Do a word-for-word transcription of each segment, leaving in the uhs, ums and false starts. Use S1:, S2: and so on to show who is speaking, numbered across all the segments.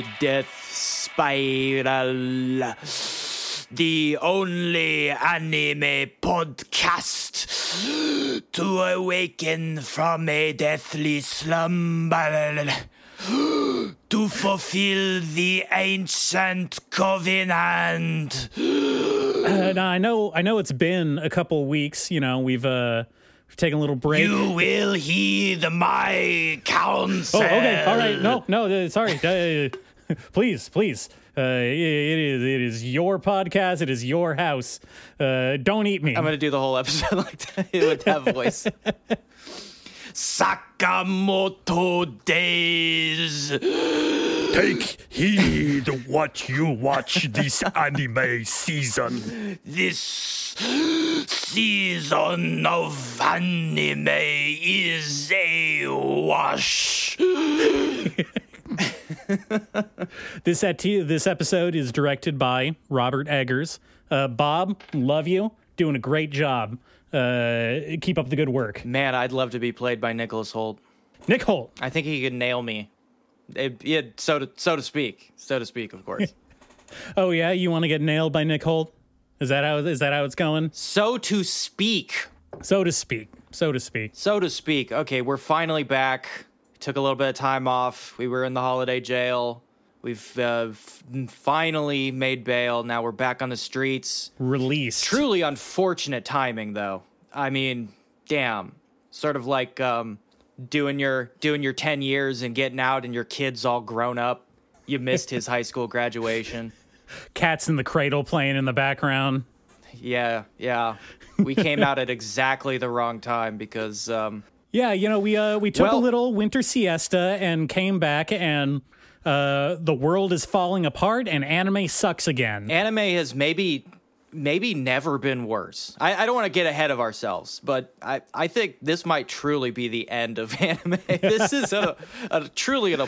S1: Death Spiral, the only anime podcast to awaken from a deathly slumber, to fulfill the ancient covenant.
S2: Uh, now I know, I know it's been a couple weeks. You know, we've uh, we've taken a little break.
S1: You will heed my counsel.
S2: Oh, okay, all right. No, no, uh, sorry. Uh, please, please. Uh, it, it is, it is your podcast. It is your house. Uh, don't eat me.
S1: I'm gonna do the whole episode like that with that voice. Sakamoto Days.
S3: Take heed what you watch this anime season.
S1: This season of anime is a wash.
S2: This at this episode is directed by Robert Eggers. Uh, Bob, love you. Doing a great job. Uh, keep up the good work.
S1: Man, I'd love to be played by Nicholas Hoult.
S2: Nick Holt.
S1: I think he could nail me. It, yeah, so to so to speak, so to speak, of course.
S2: Oh yeah, you want to get nailed by Nick Holt? Is that how is that how it's going?
S1: So to speak,
S2: so to speak, so to speak,
S1: so to speak. Okay, we're finally back. Took a little bit of time off. We were in the holiday jail. We've uh, f- finally made bail. Now we're back on the streets.
S2: Released.
S1: Truly unfortunate timing, though. I mean, damn. Sort of like um, doing your doing your ten years and getting out, and your kid's all grown up. You missed his high school graduation.
S2: Cats in the Cradle playing in the background.
S1: Yeah, yeah. We came out at exactly the wrong time because. Um,
S2: yeah, you know, we uh, we took
S1: well,
S2: a little winter siesta and came back and. Uh, the world is falling apart and anime sucks again.
S1: Anime has maybe, maybe never been worse. I, I don't want to get ahead of ourselves, but I, I think this might truly be the end of anime. This is a, a truly an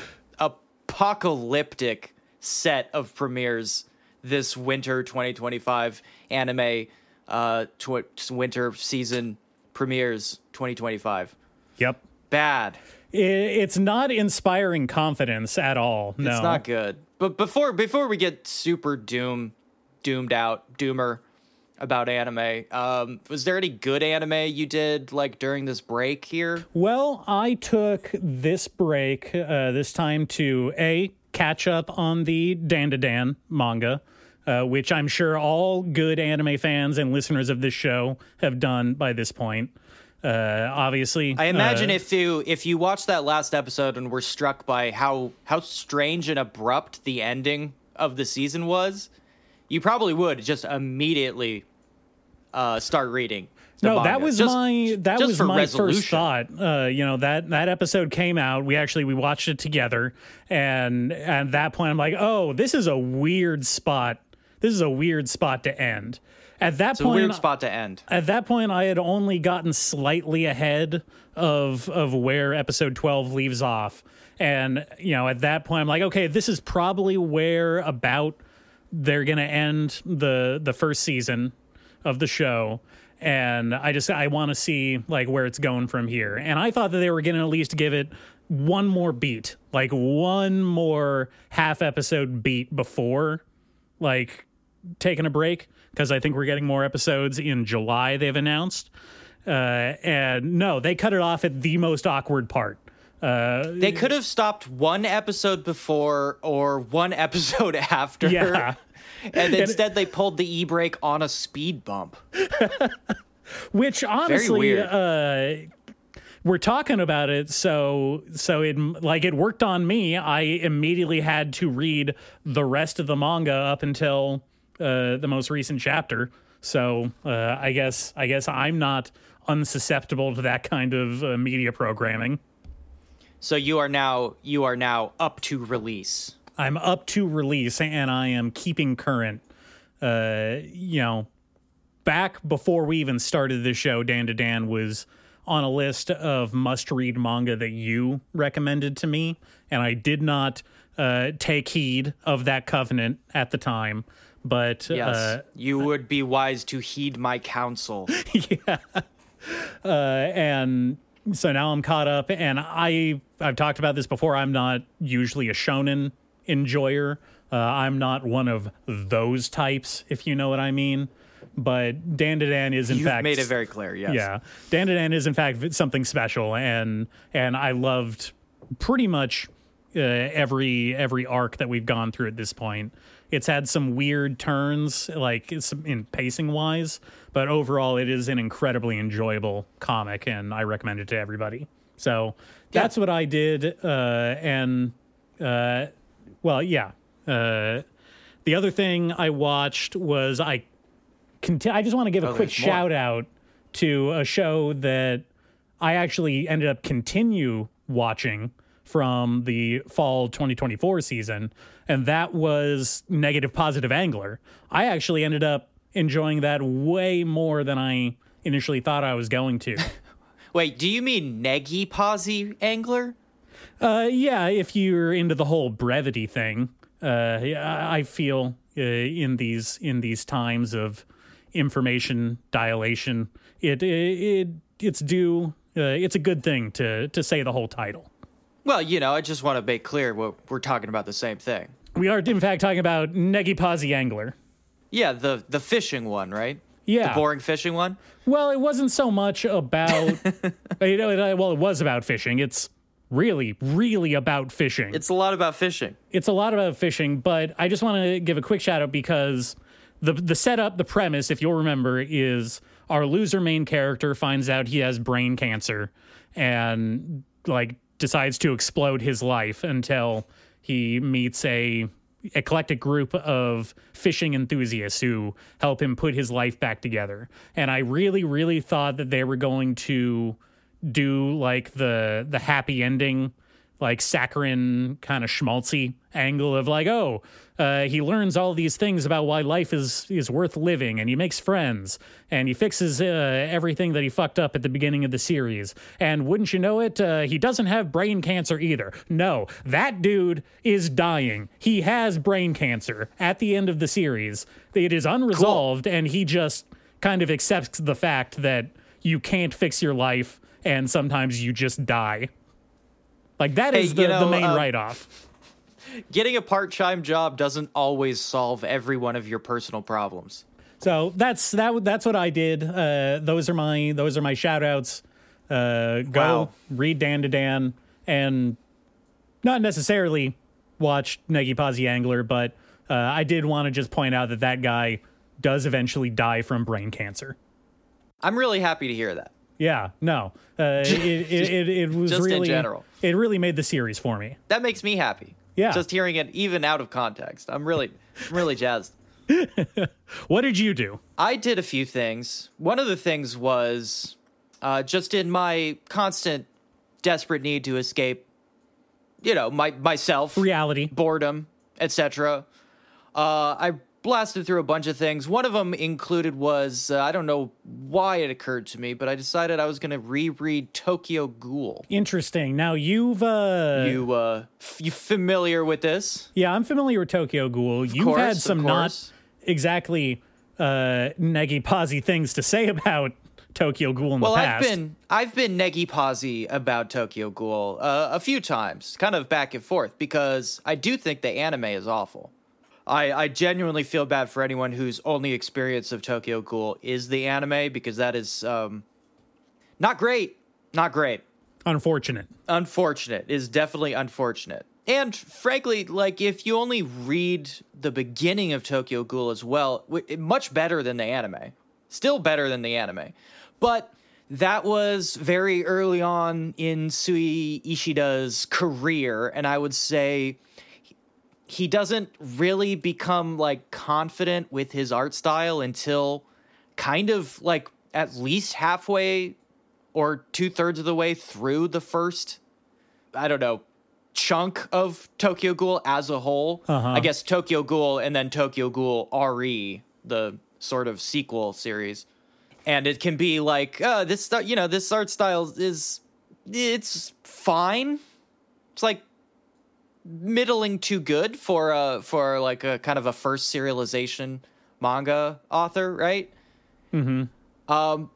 S1: apocalyptic set of premieres this winter twenty twenty-five anime uh, tw- winter season premieres twenty twenty-five.
S2: Yep.
S1: Bad.
S2: It's not inspiring confidence at all. No.
S1: It's not good. But before before we get super doom, doomed out, doomer about anime, um, was there any good anime you did like during this break here?
S2: Well, I took this break, uh, this time to A, catch up on the Dan to Dan manga, uh, which I'm sure all good anime fans and listeners of this show have done by this point. Uh, obviously,
S1: I imagine
S2: uh,
S1: if you if you watched that last episode and were struck by how how strange and abrupt the ending of the season was, you probably would just immediately uh, start reading. The
S2: no,
S1: manga.
S2: that was
S1: just,
S2: my that was my
S1: resolution.
S2: first thought. Uh, you know that that episode came out. We actually we watched it together, and at that point, I'm like, oh, this is a weird spot. This is a weird spot to end. At that
S1: it's
S2: point,
S1: a weird spot to end.
S2: At that point, I had only gotten slightly ahead of of where episode twelve leaves off, and you know, at that point, I'm like, okay, this is probably where about they're gonna end the the first season of the show, and I just I want to see like where it's going from here. And I thought that they were gonna at least give it one more beat, like one more half episode beat before, like taking a break. Because I think we're getting more episodes in July, they've announced. Uh, and no, they cut it off at the most awkward part. Uh,
S1: they could have stopped one episode before or one episode after.
S2: Yeah.
S1: And instead they pulled the e-brake on a speed bump.
S2: Which honestly, uh, we're talking about it, so so it like it worked on me. I immediately had to read the rest of the manga up until... Uh, the most recent chapter, so uh, I guess I guess I'm not unsusceptible to that kind of uh, media programming.
S1: So you are now you are now up to release.
S2: I'm up to release, and I am keeping current. Uh, you know, back before we even started the show, Dan to Dan was on a list of must-read manga that you recommended to me, and I did not uh, take heed of that covenant at the time. But
S1: yes,
S2: uh,
S1: you would be wise to heed my counsel.
S2: Yeah. Uh, and so now I'm caught up, and I, I've talked about this before. I'm not usually a shonen enjoyer. Uh, I'm not one of those types, if you know what I mean. But Dan to Dan is in
S1: You've
S2: fact
S1: made it very clear. Yes.
S2: Yeah, Dan to Dan is in fact something special, and and I loved pretty much uh, every every arc that we've gone through at this point. It's had some weird turns, like it's in pacing wise, but overall it is an incredibly enjoyable comic, and I recommend it to everybody. So that's yeah. what I did, uh, and uh, well, yeah. Uh, the other thing I watched was I. Conti- I just want to give a
S1: oh,
S2: quick shout out to a show that I actually ended up continue watching from the fall twenty twenty-four season, and that was Negative Positive Angler. I actually ended up enjoying that way more than I initially thought I was going to.
S1: Wait, do you mean Negi Posi Angler?
S2: Uh, yeah, if you're into the whole brevity thing. Uh, I feel uh, in these in these times of information dilation, it it, it it's due. Uh, it's a good thing to to say the whole title.
S1: Well, you know, I just want to make clear we're, we're talking about the same thing.
S2: We are, in fact, talking about Negi Posi Angler.
S1: Yeah, the the fishing one, right?
S2: Yeah,
S1: the boring fishing one.
S2: Well, it wasn't so much about. you know, it, well, it was about fishing. It's really, really about fishing.
S1: It's a lot about fishing.
S2: It's a lot about fishing, but I just want to give a quick shout out because the the setup, the premise, if you'll remember, is our loser main character finds out he has brain cancer and like decides to explode his life until he meets a eclectic group of fishing enthusiasts who help him put his life back together. And I really, really thought that they were going to do like the the happy ending, like saccharine kind of schmaltzy angle of like, oh, uh, he learns all these things about why life is is worth living, and he makes friends, and he fixes uh, everything that he fucked up at the beginning of the series. And wouldn't you know it, uh, he doesn't have brain cancer either. No, that dude is dying. He has brain cancer at the end of the series. It is unresolved, cool. And he just kind of accepts the fact that you can't fix your life, and sometimes you just die. Like, that is hey, the, you know, the main uh, write-off.
S1: Getting a part-time job doesn't always solve every one of your personal problems.
S2: So that's that. That's what I did. Uh, those are my those are my shout-outs. Uh, go
S1: wow.
S2: read Dan to Dan, and not necessarily watch Negi Posi Angler, but uh, I did want to just point out that that guy does eventually die from brain cancer.
S1: I'm really happy to hear that.
S2: Yeah, no, uh, it, it, it, it was
S1: just
S2: really,
S1: in general.
S2: It really made the series for me.
S1: That makes me happy.
S2: Yeah,
S1: just hearing it even out of context, I'm really, I'm really jazzed.
S2: What did you do?
S1: I did a few things. One of the things was uh, just in my constant, desperate need to escape, you know, my myself,
S2: reality,
S1: boredom, et cetera. Uh, I blasted through a bunch of things. One of them included was, uh, I don't know why it occurred to me, but I decided I was going to reread Tokyo Ghoul.
S2: Interesting. Now, you've... Uh...
S1: You, uh, f- you familiar with this?
S2: Yeah, I'm familiar with Tokyo Ghoul.
S1: Of
S2: you've
S1: course,
S2: had some not exactly uh, Negi Posi things to say about Tokyo Ghoul in
S1: well,
S2: the past.
S1: Well, I've been, I've been Negi Posi about Tokyo Ghoul uh, a few times, kind of back and forth, because I do think the anime is awful. I, I genuinely feel bad for anyone whose only experience of Tokyo Ghoul is the anime, because that is um, not great. Not great.
S2: Unfortunate.
S1: Unfortunate is definitely unfortunate. And frankly, like, if you only read the beginning of Tokyo Ghoul as well, much better than the anime. Still better than the anime. But that was very early on in Sui Ishida's career, and I would say he doesn't really become, like, confident with his art style until kind of, like, at least halfway or two-thirds of the way through the first, I don't know, chunk of Tokyo Ghoul as a whole.
S2: Uh-huh.
S1: I guess Tokyo Ghoul and then Tokyo Ghoul R E, the sort of sequel series. And it can be like, uh, this, you know, this art style is, it's fine. It's like middling to good for uh for like a kind of a first serialization manga author, right?
S2: Mm-hmm.
S1: Um,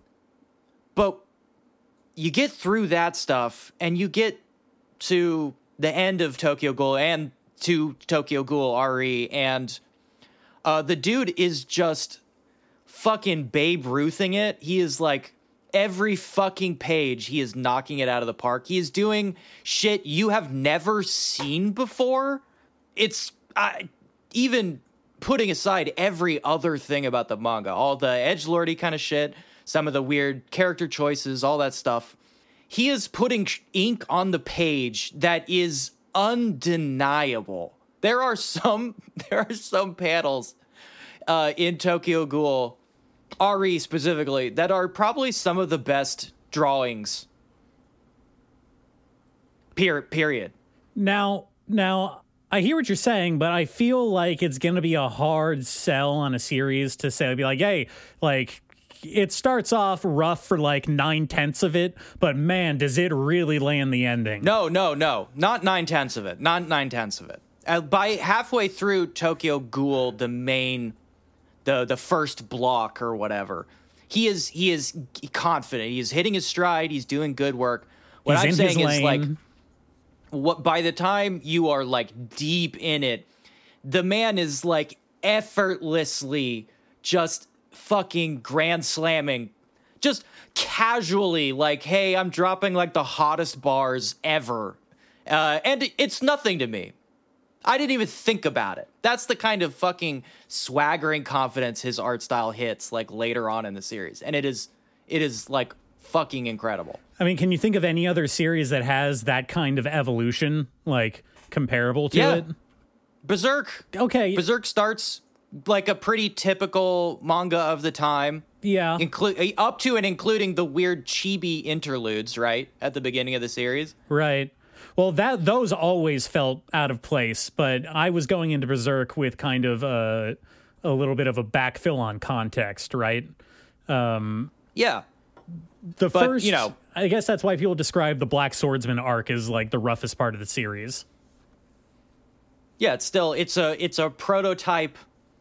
S1: but you get through that stuff and you get to the end of Tokyo Ghoul and to Tokyo Ghoul R E, and uh, the dude is just fucking Babe Ruthing it. He is like every fucking page, he is knocking it out of the park. He is doing shit you have never seen before. It's uh, even putting aside every other thing about the manga, all the edgelordy kind of shit, some of the weird character choices, all that stuff. He is putting ink on the page that is undeniable. There are some, there are some panels uh, in Tokyo Ghoul R E specifically that are probably some of the best drawings. Per- period.
S2: Now, now I hear what you're saying, but I feel like it's going to be a hard sell on a series to say, be like, hey, like, it starts off rough for like nine tenths of it, but man, does it really land the ending?
S1: No, no, no, not nine tenths of it. Not nine tenths of it. Uh, by halfway through Tokyo Ghoul, the main, the the first block or whatever, he is he is confident. He is hitting his stride. He's doing good work. What
S2: He's
S1: I'm
S2: in
S1: saying
S2: his
S1: is
S2: lane.
S1: like, what by the time you are like deep in it, the man is like effortlessly just fucking grand slamming, just casually, like, hey, I'm dropping like the hottest bars ever, uh, and it's nothing to me. I didn't even think about it. That's the kind of fucking swaggering confidence his art style hits like later on in the series, and it is it is like fucking incredible.
S2: I mean, can you think of any other series that has that kind of evolution, like comparable to
S1: Yeah.
S2: it?
S1: Berserk.
S2: Okay.
S1: Berserk starts like a pretty typical manga of the time.
S2: Yeah.
S1: Include up to and including the weird chibi interludes, right, at the beginning of the series.
S2: Right. Well, that those always felt out of place, but I was going into Berserk with kind of a, a little bit of a backfill on context, right? Um,
S1: Yeah.
S2: the
S1: But,
S2: first,
S1: you know-
S2: I guess that's why people describe the Black Swordsman arc as like the roughest part of the series.
S1: Yeah, it's still it's a it's a prototype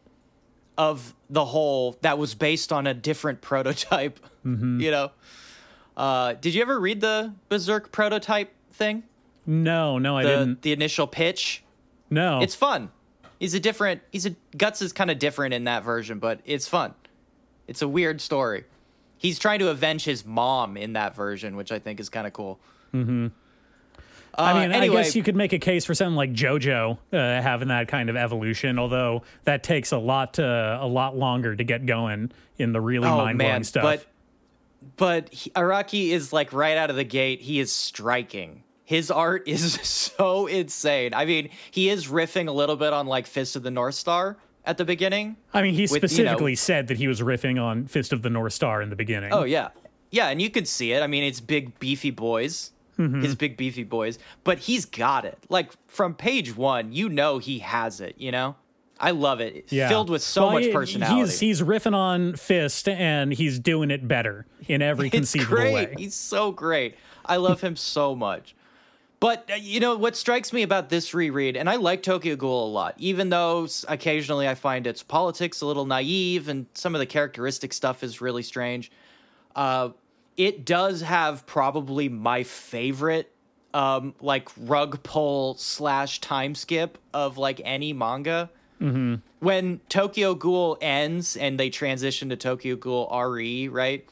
S1: of the whole that was based on a different prototype.
S2: Mm-hmm.
S1: You know. Uh, did you ever read the Berserk prototype thing?
S2: No, no, I
S1: The
S2: didn't.
S1: the initial pitch?
S2: No.
S1: It's fun. He's a different he's a Guts is kind of different in that version, but it's fun. It's a weird story. He's trying to avenge his mom in that version, which I think is kind of cool.
S2: Mm-hmm.
S1: Uh,
S2: I mean,
S1: anyway,
S2: I guess you could make a case for something like JoJo uh, having that kind of evolution, although that takes a lot uh, a lot longer to get going in the really
S1: oh
S2: mind blowing
S1: man,
S2: stuff.
S1: but but he, Araki is like right out of the gate. He is striking. His art is so insane. I mean, he is riffing a little bit on like Fist of the North Star at the beginning.
S2: I mean, he
S1: with, you know-
S2: specifically said that he was riffing on Fist of the North Star in the beginning.
S1: Oh yeah, yeah, and you could see it. I mean, it's big beefy boys,
S2: Mm-hmm.
S1: his big beefy boys, but he's got it. Like from page one, you know he has it. You know, I love it. It's
S2: Yeah.
S1: filled with so
S2: Well,
S1: much
S2: he-
S1: personality.
S2: He's he's riffing on Fist, and he's doing it better in every
S1: It's
S2: conceivable
S1: great.
S2: way.
S1: He's so great. I love him so much. But, uh, you know, what strikes me about this reread, and I like Tokyo Ghoul a lot, even though s- occasionally I find its politics a little naive and some of the characteristic stuff is really strange. Uh, it does have probably my favorite, um, like, rug pull slash time skip of, like, any manga.
S2: Mm-hmm.
S1: When Tokyo Ghoul ends and they transition to Tokyo Ghoul R E, right?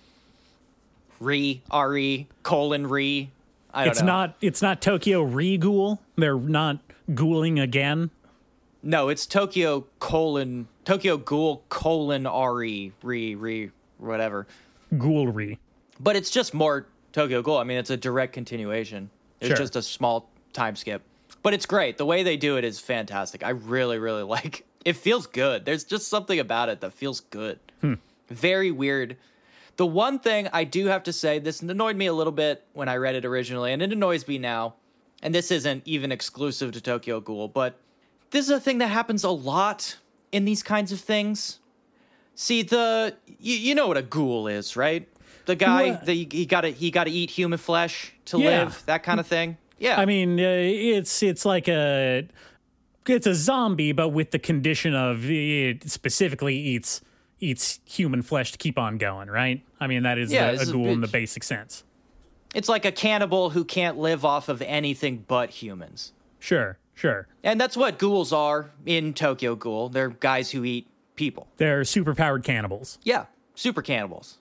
S1: Re, R E, colon Re. I don't
S2: It's
S1: know.
S2: not it's not Tokyo re-ghoul. They're not ghouling again.
S1: No, it's Tokyo colon Tokyo Ghoul colon R E re re whatever.
S2: Ghoulery.
S1: But it's just more Tokyo Ghoul. I mean, it's a direct continuation. It's
S2: Sure.
S1: just a small time skip, but it's great. The way they do it is fantastic. I really, really like. It feels good. There's just something about it that feels good.
S2: Hmm.
S1: Very weird. The one thing I do have to say, this annoyed me a little bit when I read it originally, and it annoys me now. And this isn't even exclusive to Tokyo Ghoul, but this is a thing that happens a lot in these kinds of things. See, the you, you know what a ghoul is, right? The guy
S2: Well,
S1: that he, he got to he got to eat human flesh to
S2: Yeah.
S1: live, that kind of thing. Yeah,
S2: I mean, uh, it's it's like a it's a zombie, but with the condition of it specifically eats eats human flesh to keep on going, right? I mean, that is
S1: Yeah,
S2: the,
S1: it's
S2: a
S1: a
S2: ghoul in the
S1: bit-
S2: basic sense.
S1: it's like a cannibal who can't live off of anything but humans.
S2: Sure. Sure.
S1: And that's what ghouls are in Tokyo Ghoul. They're guys who eat people.
S2: They're superpowered cannibals.
S1: Yeah, super cannibals.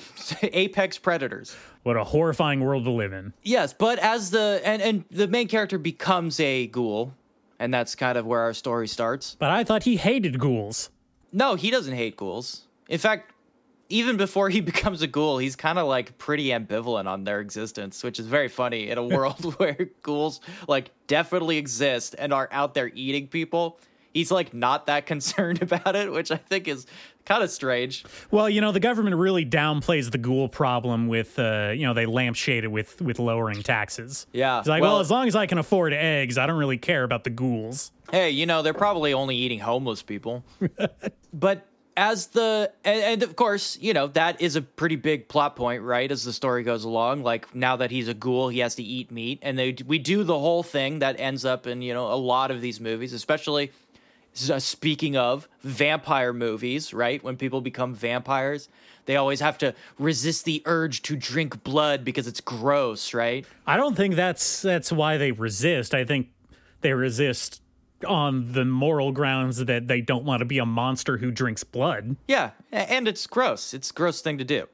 S1: Apex predators.
S2: What a horrifying world to live in.
S1: Yes, but as the and, and the main character becomes a ghoul, and that's kind of where our story starts.
S2: But I thought he hated ghouls.
S1: No, he doesn't hate ghouls. In fact, even before he becomes a ghoul, he's kind of like pretty ambivalent on their existence, which is very funny in a world where ghouls like definitely exist and are out there eating people. He's like not that concerned about it, which I think is kind of strange.
S2: Well, you know, the government really downplays the ghoul problem with, uh, you know, they lampshade it with, with lowering taxes.
S1: Yeah.
S2: It's like, well, well, as long as I can afford eggs, I don't really care about the ghouls.
S1: Hey, you know, they're probably only eating homeless people. But as the, and, and of course, you know, that is a pretty big plot point, right? As the story goes along, like now that he's a ghoul, he has to eat meat. And they we do the whole thing that ends up in, you know, a lot of these movies, especially uh, speaking of vampire movies, right? When people become vampires, they always have to resist the urge to drink blood because it's gross, right?
S2: I don't think that's that's why they resist. I think they resist on the moral grounds that they don't want to be a monster who drinks blood.
S1: Yeah, and it's gross. It's a gross thing to do.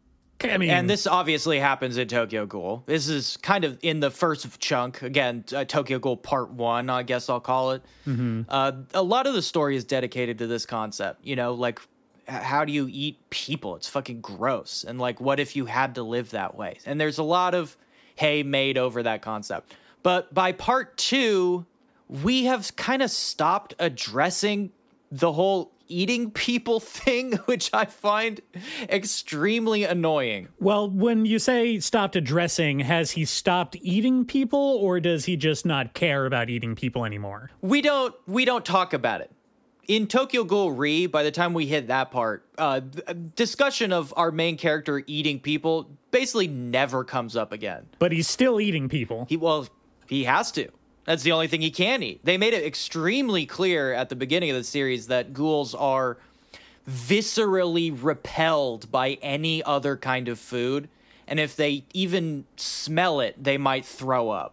S2: I mean,
S1: and this obviously happens in Tokyo Ghoul. This is kind of in the first chunk. Again, uh, Tokyo Ghoul Part One, I guess I'll call it. Mm-hmm. Uh, a lot of the story is dedicated to this concept. You know, like how do you eat people? It's fucking gross. And like, what if you had to live that way? And there's a lot of hay made over that concept. But by Part Two, we have kind of stopped addressing the whole eating people thing, which I find extremely annoying.
S2: Well, when you say stopped addressing, has he stopped eating people, or does he just not care about eating people anymore?
S1: We don't we don't talk about it. In Tokyo Ghoul Re, by the time we hit that part, uh, discussion of our main character eating people basically never comes up again.
S2: But he's still eating people.
S1: He well, he has to. That's the only thing he can eat. They made it extremely clear at the beginning of the series that ghouls are viscerally repelled by any other kind of food. And if they even smell it, they might throw up.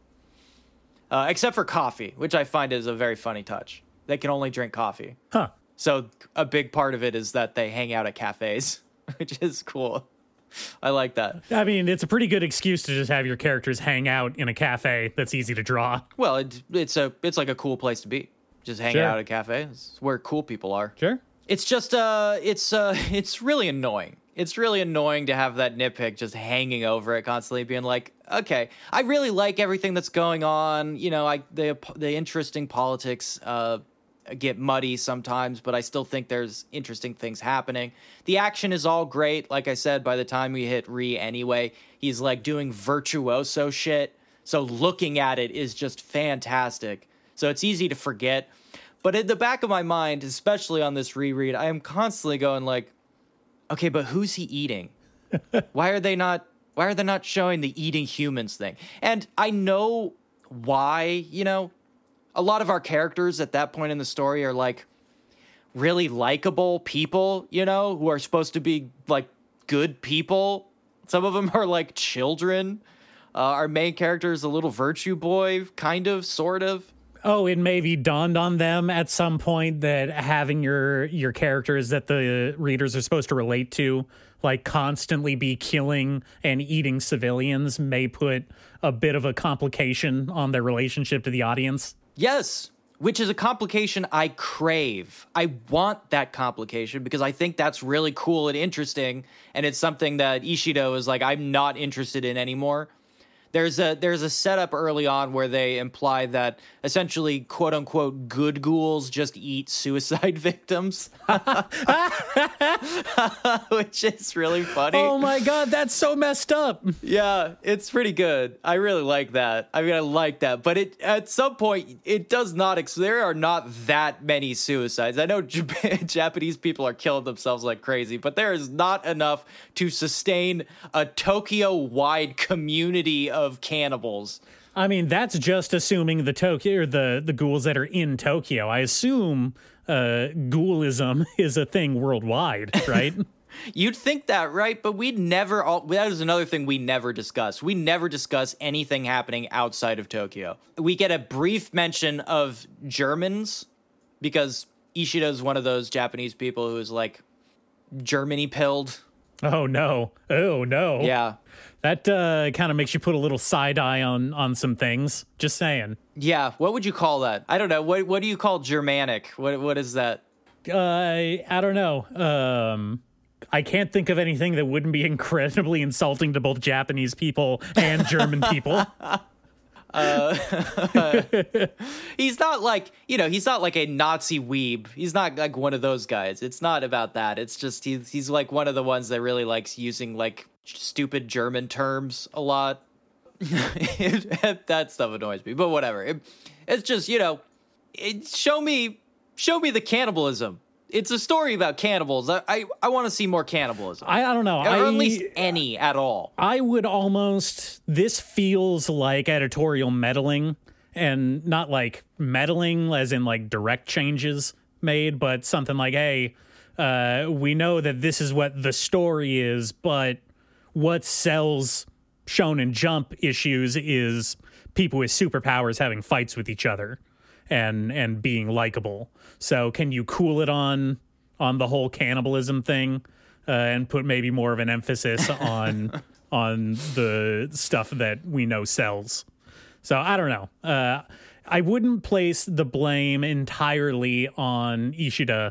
S1: Uh, except for coffee, which I find is a very funny touch. They can only drink coffee.
S2: Huh.
S1: So a big part of it is that they hang out at cafes, which is cool. I like that.
S2: I mean, it's a pretty good excuse to just have your characters hang out in a cafe that's easy to draw.
S1: Well, it, it's a it's like a cool place to be. Just hanging
S2: Sure.
S1: out at a cafe. It's where cool people are.
S2: Sure.
S1: It's just uh it's uh it's really annoying. It's really annoying to have that nitpick just hanging over it constantly, being like, okay, I really like everything that's going on. You know, I the the interesting politics uh get muddy sometimes, but I still think there's interesting things happening. The action is all great. Like I said, by the time we hit Re anyway, he's like doing virtuoso shit. So looking at it is just fantastic. So it's easy to forget. But in the back of my mind, especially on this reread, I am constantly going like, okay, but who's he eating? Why are they not why are they not showing the eating humans thing? And I know why, you know, a lot of our characters at that point in the story are like really likable people, you know, who are supposed to be like good people. Some of them are like children. Uh, our main character is a little virtue boy, kind of, sort of.
S2: Oh, it maybe dawned on them at some point that having your your characters that the readers are supposed to relate to, like constantly be killing and eating civilians, may put a bit of a complication on their relationship to the audience.
S1: Yes, which is a complication I crave. I want that complication because I think that's really cool and interesting, and it's something that Ishido is like, I'm not interested in anymore. There's a there's a setup early on where they imply that essentially, quote unquote, good ghouls just eat suicide victims, which is really funny.
S2: Oh my god, that's so messed up.
S1: Yeah, it's pretty good. I really like that. I mean, I like that, but it at some point it does not. Ex- there are not that many suicides. I know Jap- Japanese people are killing themselves like crazy, but there is not enough to sustain a Tokyo-wide community of cannibals.
S2: I mean, that's just assuming the Tokyo or the the ghouls that are in Tokyo. I assume uh, ghoulism is a thing worldwide, right?
S1: You'd think that, right? But we never, all, that is another thing we never discuss. We never discuss anything happening outside of Tokyo. We get a brief mention of Germans because Ishida is one of those Japanese people who is like Germany pilled.
S2: Oh, no. Oh, no.
S1: Yeah.
S2: That uh, kind of makes you put a little side eye on, on some things. Just saying.
S1: Yeah. What would you call that? I don't know. What What do you call Germanic? What What is that?
S2: Uh, I don't know. Um... I can't think of anything that wouldn't be incredibly insulting to both Japanese people and German people.
S1: uh, he's not like, you know, he's not like a Nazi weeb. He's not like one of those guys. It's not about that. It's just he's, he's like one of the ones that really likes using like stupid German terms a lot. That stuff annoys me, but whatever. It, it's just, you know, it, show me, show me the cannibalism. It's a story about cannibals. I I, I want to see more cannibalism.
S2: I, I don't know.
S1: Or
S2: I,
S1: at least any at all.
S2: I would almost... This feels like editorial meddling, and not like meddling as in like direct changes made, but something like, hey, uh, we know that this is what the story is, but what sells Shonen Jump issues is people with superpowers having fights with each other and and being likable. So can you cool it on on the whole cannibalism thing uh, and put maybe more of an emphasis on on the stuff that we know sells? So I don't know. Uh, I wouldn't place the blame entirely on Ishida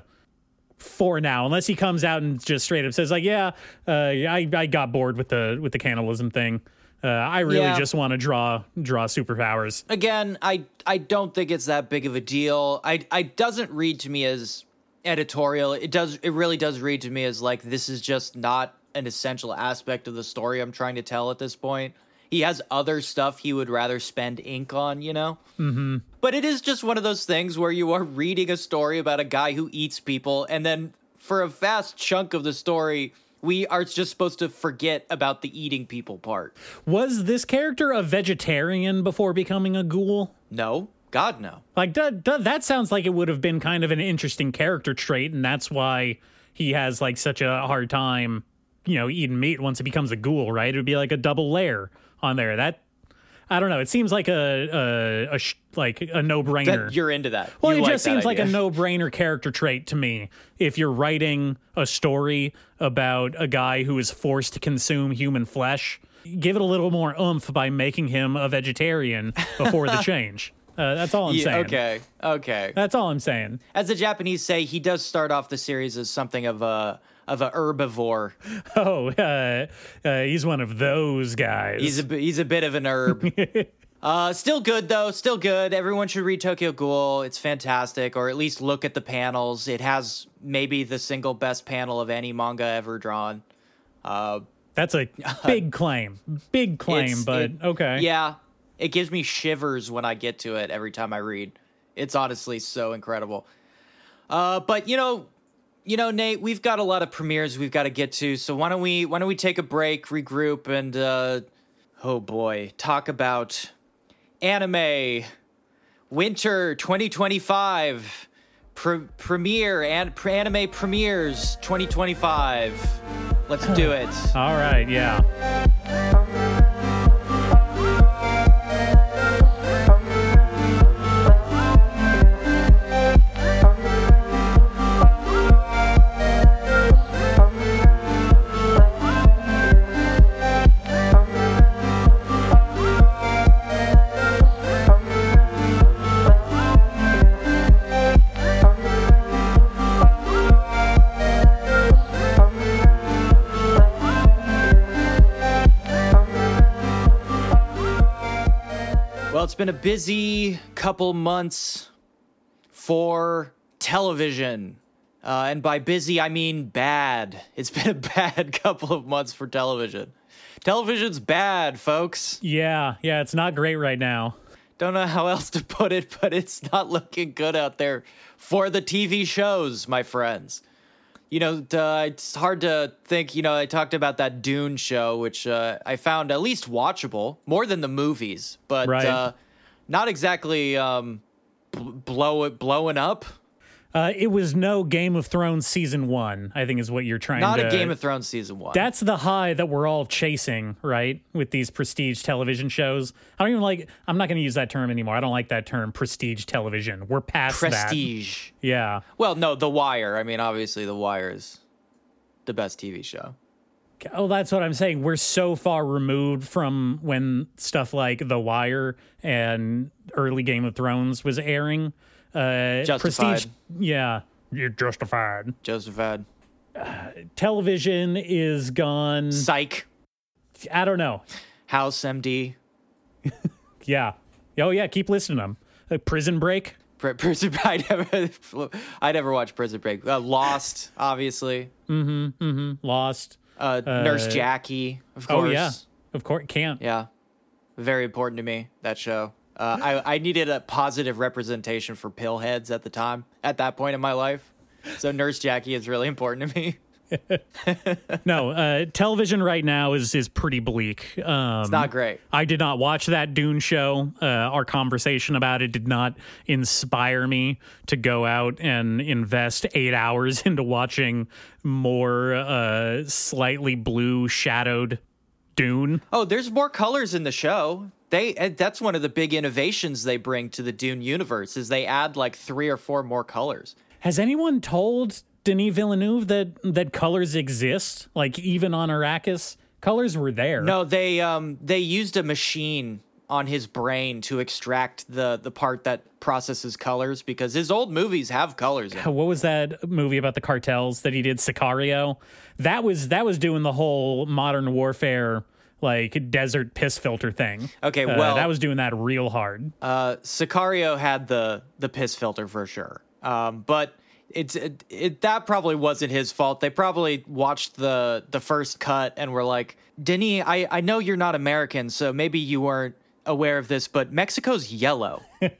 S2: for now, unless he comes out and just straight up says like, yeah, uh, I I got bored with the with the cannibalism thing. Uh, I really
S1: yeah.
S2: just want to draw draw superpowers.
S1: Again, I I don't think it's that big of a deal. I I doesn't read to me as editorial. It does. It really does read to me as like this is just not an essential aspect of the story I'm trying to tell at this point. He has other stuff he would rather spend ink on, you know?
S2: Mm-hmm.
S1: But it is just one of those things where you are reading a story about a guy who eats people, and then for a vast chunk of the story, we are just supposed to forget about the eating people part.
S2: Was this character a vegetarian before becoming a ghoul?
S1: No. God, no.
S2: Like, duh, duh, that sounds like it would have been kind of an interesting character trait, and that's why he has, like, such a hard time, you know, eating meat once it becomes a ghoul, right? It would be like a double layer on there. That, I don't know. It seems like a, a, a sh- like a no-brainer.
S1: That you're into that.
S2: Well,
S1: you
S2: it
S1: like
S2: just seems like
S1: idea.
S2: a no-brainer character trait to me. If you're writing a story about a guy who is forced to consume human flesh, give it a little more oomph by making him a vegetarian before the change. Uh, that's all I'm
S1: yeah,
S2: saying.
S1: Okay, okay.
S2: That's all I'm saying.
S1: As the Japanese say, he does start off the series as something of a of a herbivore.
S2: Oh, uh, uh, he's one of those guys.
S1: He's a bi- he's a bit of an herb. uh, still good though. Still good. Everyone should read Tokyo Ghoul. It's fantastic, or at least look at the panels. It has maybe the single best panel of any manga ever drawn. Uh,
S2: That's a big claim. Big claim,
S1: It's-
S2: but
S1: it-
S2: okay.
S1: Yeah, it gives me shivers when I get to it every time I read. It's honestly so incredible. Uh, but you know, you know, Nate, we've got a lot of premieres we've got to get to. So why don't we why don't we take a break, regroup, and uh, oh boy, talk about anime winter twenty twenty-five pre- premiere and pre- anime premieres twenty twenty-five. Let's do it.
S2: All right, yeah.
S1: Well, it's been a busy couple months for television. Uh, and by busy, I mean bad. It's been a bad couple of months for television. Television's bad, folks.
S2: Yeah, yeah, it's not great right now.
S1: Don't know how else to put it, but it's not looking good out there for the T V shows, my friends. You know, uh, it's hard to think, you know, I talked about that Dune show, which uh, I found at least watchable, more than the movies, but
S2: Right.
S1: uh, not exactly um, b- blow it, blowing up.
S2: Uh, it was no Game of Thrones season one, I think is what you're trying
S1: Not
S2: to...
S1: a Game of Thrones season one.
S2: That's the high that we're all chasing, right? With these prestige television shows. I don't even like, I'm not going to use that term anymore. I don't like that term, prestige television. We're past that.
S1: Prestige.
S2: Yeah.
S1: Well, no, The Wire. I mean, obviously The Wire is the best T V show.
S2: Oh, that's what I'm saying. We're so far removed from when stuff like The Wire and early Game of Thrones was airing. Uh,
S1: Justified.
S2: Prestige, yeah, you're justified.
S1: Justified.
S2: Uh, television is gone.
S1: Psych.
S2: I don't know.
S1: House M D.
S2: Yeah. Oh, yeah, keep listening to them. Uh, Prison Break.
S1: Pr- Prison I never, I never watched Prison Break. Uh, Lost, obviously.
S2: Mm-hmm, mm-hmm. Lost.
S1: Uh,
S2: Uh,
S1: Nurse Jackie, of course.
S2: Oh, yeah. Of course, can't.
S1: Yeah. Very important to me, that show. Uh, I, I needed a positive representation for pillheads at the time, at that point in my life. So Nurse Jackie is really important to me.
S2: No, uh, television right now is is pretty bleak. Um,
S1: It's not great.
S2: I did not watch that Dune show. Uh, our conversation about it did not inspire me to go out and invest eight hours into watching more uh, slightly blue shadowed Dune.
S1: Oh, there's more colors in the show. They and that's one of the big innovations they bring to the Dune universe is they add like three or four more colors.
S2: Has anyone told Denis Villeneuve that that colors exist? Like even on Arrakis, colors were there.
S1: No, they um they used a machine on his brain to extract the the part that processes colors because his old movies have colors in it.
S2: What was that movie about the cartels that he did, Sicario? That was that was doing the whole modern warfare like desert piss filter thing.
S1: Okay,
S2: Uh,
S1: well,
S2: that was doing that real hard.
S1: Uh, Sicario had the the piss filter for sure, um, but it's it, it that probably wasn't his fault. They probably watched the the first cut and were like, Denis, I I know you're not American, so maybe you weren't aware of this, but Mexico's yellow.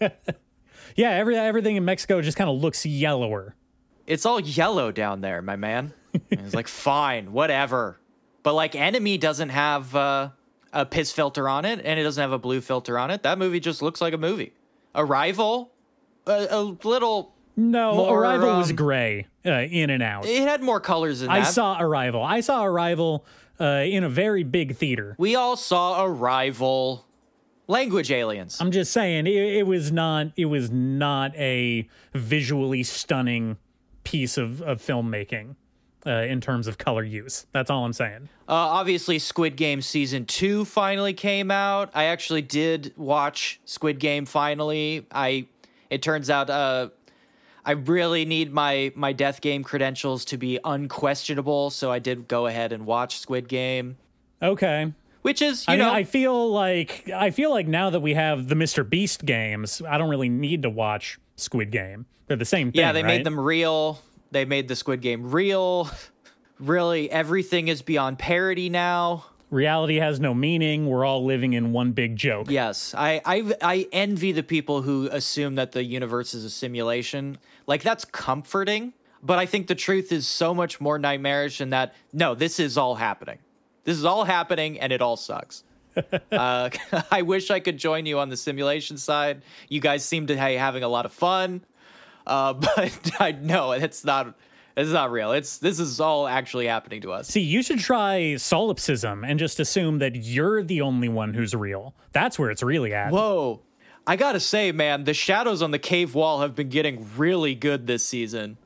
S2: Yeah, every everything in Mexico just kind of looks yellower.
S1: It's all yellow down there, my man. And it's like, fine, whatever. But like, Enemy doesn't have uh, a piss filter on it, and it doesn't have a blue filter on it. That movie just looks like a movie. Arrival, a, a little.
S2: No,
S1: More,
S2: Arrival was
S1: um,
S2: gray, uh, in and out.
S1: It had more colors in
S2: I
S1: that.
S2: saw Arrival. I saw Arrival uh, in a very big theater.
S1: We all saw Arrival. Language aliens.
S2: I'm just saying, it, it was not. It was not a visually stunning piece of, of filmmaking uh, in terms of color use. That's all I'm saying.
S1: Uh, obviously, Squid Game season two finally came out. I actually did watch Squid Game finally. I. It turns out, uh, I really need my my Death Game credentials to be unquestionable, so I did go ahead and watch Squid Game.
S2: Okay.
S1: Which is, you
S2: I
S1: know,
S2: mean, I feel like I feel like now that we have the Mister Beast games, I don't really need to watch Squid Game. They're the same thing.
S1: yeah, they
S2: right?
S1: made them real. They made the Squid Game real. Really, everything is beyond parody now.
S2: Reality has no meaning. We're all living in one big joke.
S1: Yes, I, I I envy the people who assume that the universe is a simulation. Like, that's comforting, but I think the truth is so much more nightmarish in that, no, this is all happening. This is all happening, and it all sucks. uh, I wish I could join you on the simulation side. You guys seem to be having a lot of fun, uh, but I know it's not. It's not real. It's this is all actually happening to us.
S2: See, you should try solipsism and just assume that you're the only one who's real. That's where it's really at.
S1: Whoa. I gotta say, man, the shadows on the cave wall have been getting really good this season.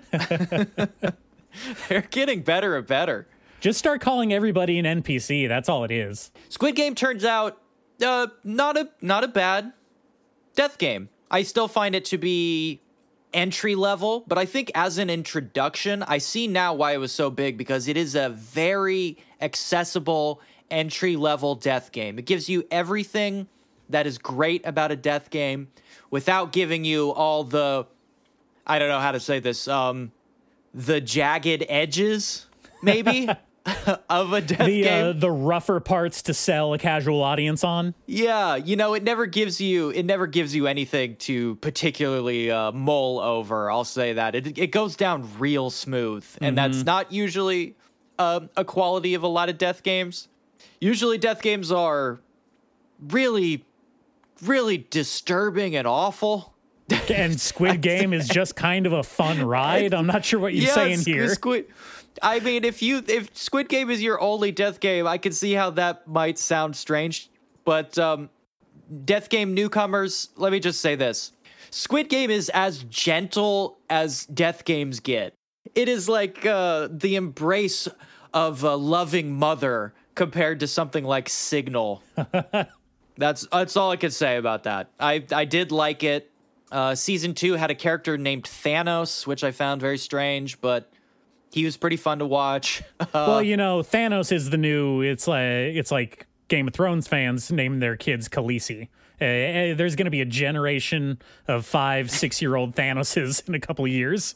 S1: They're getting better and better.
S2: Just start calling everybody an N P C. That's all it is.
S1: Squid Game turns out uh, not a not a bad death game. I still find it to be entry level, but I think as an introduction, I see now why it was so big, because it is a very accessible entry level death game. It gives you everything that is great about a death game without giving you all the, I don't know how to say this, um, the jagged edges, maybe, of a death
S2: The
S1: game.
S2: uh, the rougher parts to sell a casual audience on.
S1: Yeah, you know, it never gives you it never gives you anything to particularly uh, mull over. I'll say that it it goes down real smooth, and that's not usually uh, a quality of a lot of death games. Usually, death games are really, really disturbing and awful.
S2: and Squid Game is just kind of a fun ride. I'm not sure what you're
S1: Yeah,
S2: saying
S1: Squid-
S2: here.
S1: Squid, I mean, if you if Squid Game is your only death game, I can see how that might sound strange. But um, death game newcomers, let me just say this: Squid Game is as gentle as death games get. It is like uh, the embrace of a loving mother compared to something like Signal. That's that's all I could say about that. I I did like it. Uh, season two had a character named Thanos, which I found very strange, but he was pretty fun to watch. Uh,
S2: Well, you know, Thanos is the new. It's like it's like Game of Thrones fans name their kids Khaleesi. Uh, there's going to be a generation of five, six-year-old Thanoses in a couple of years.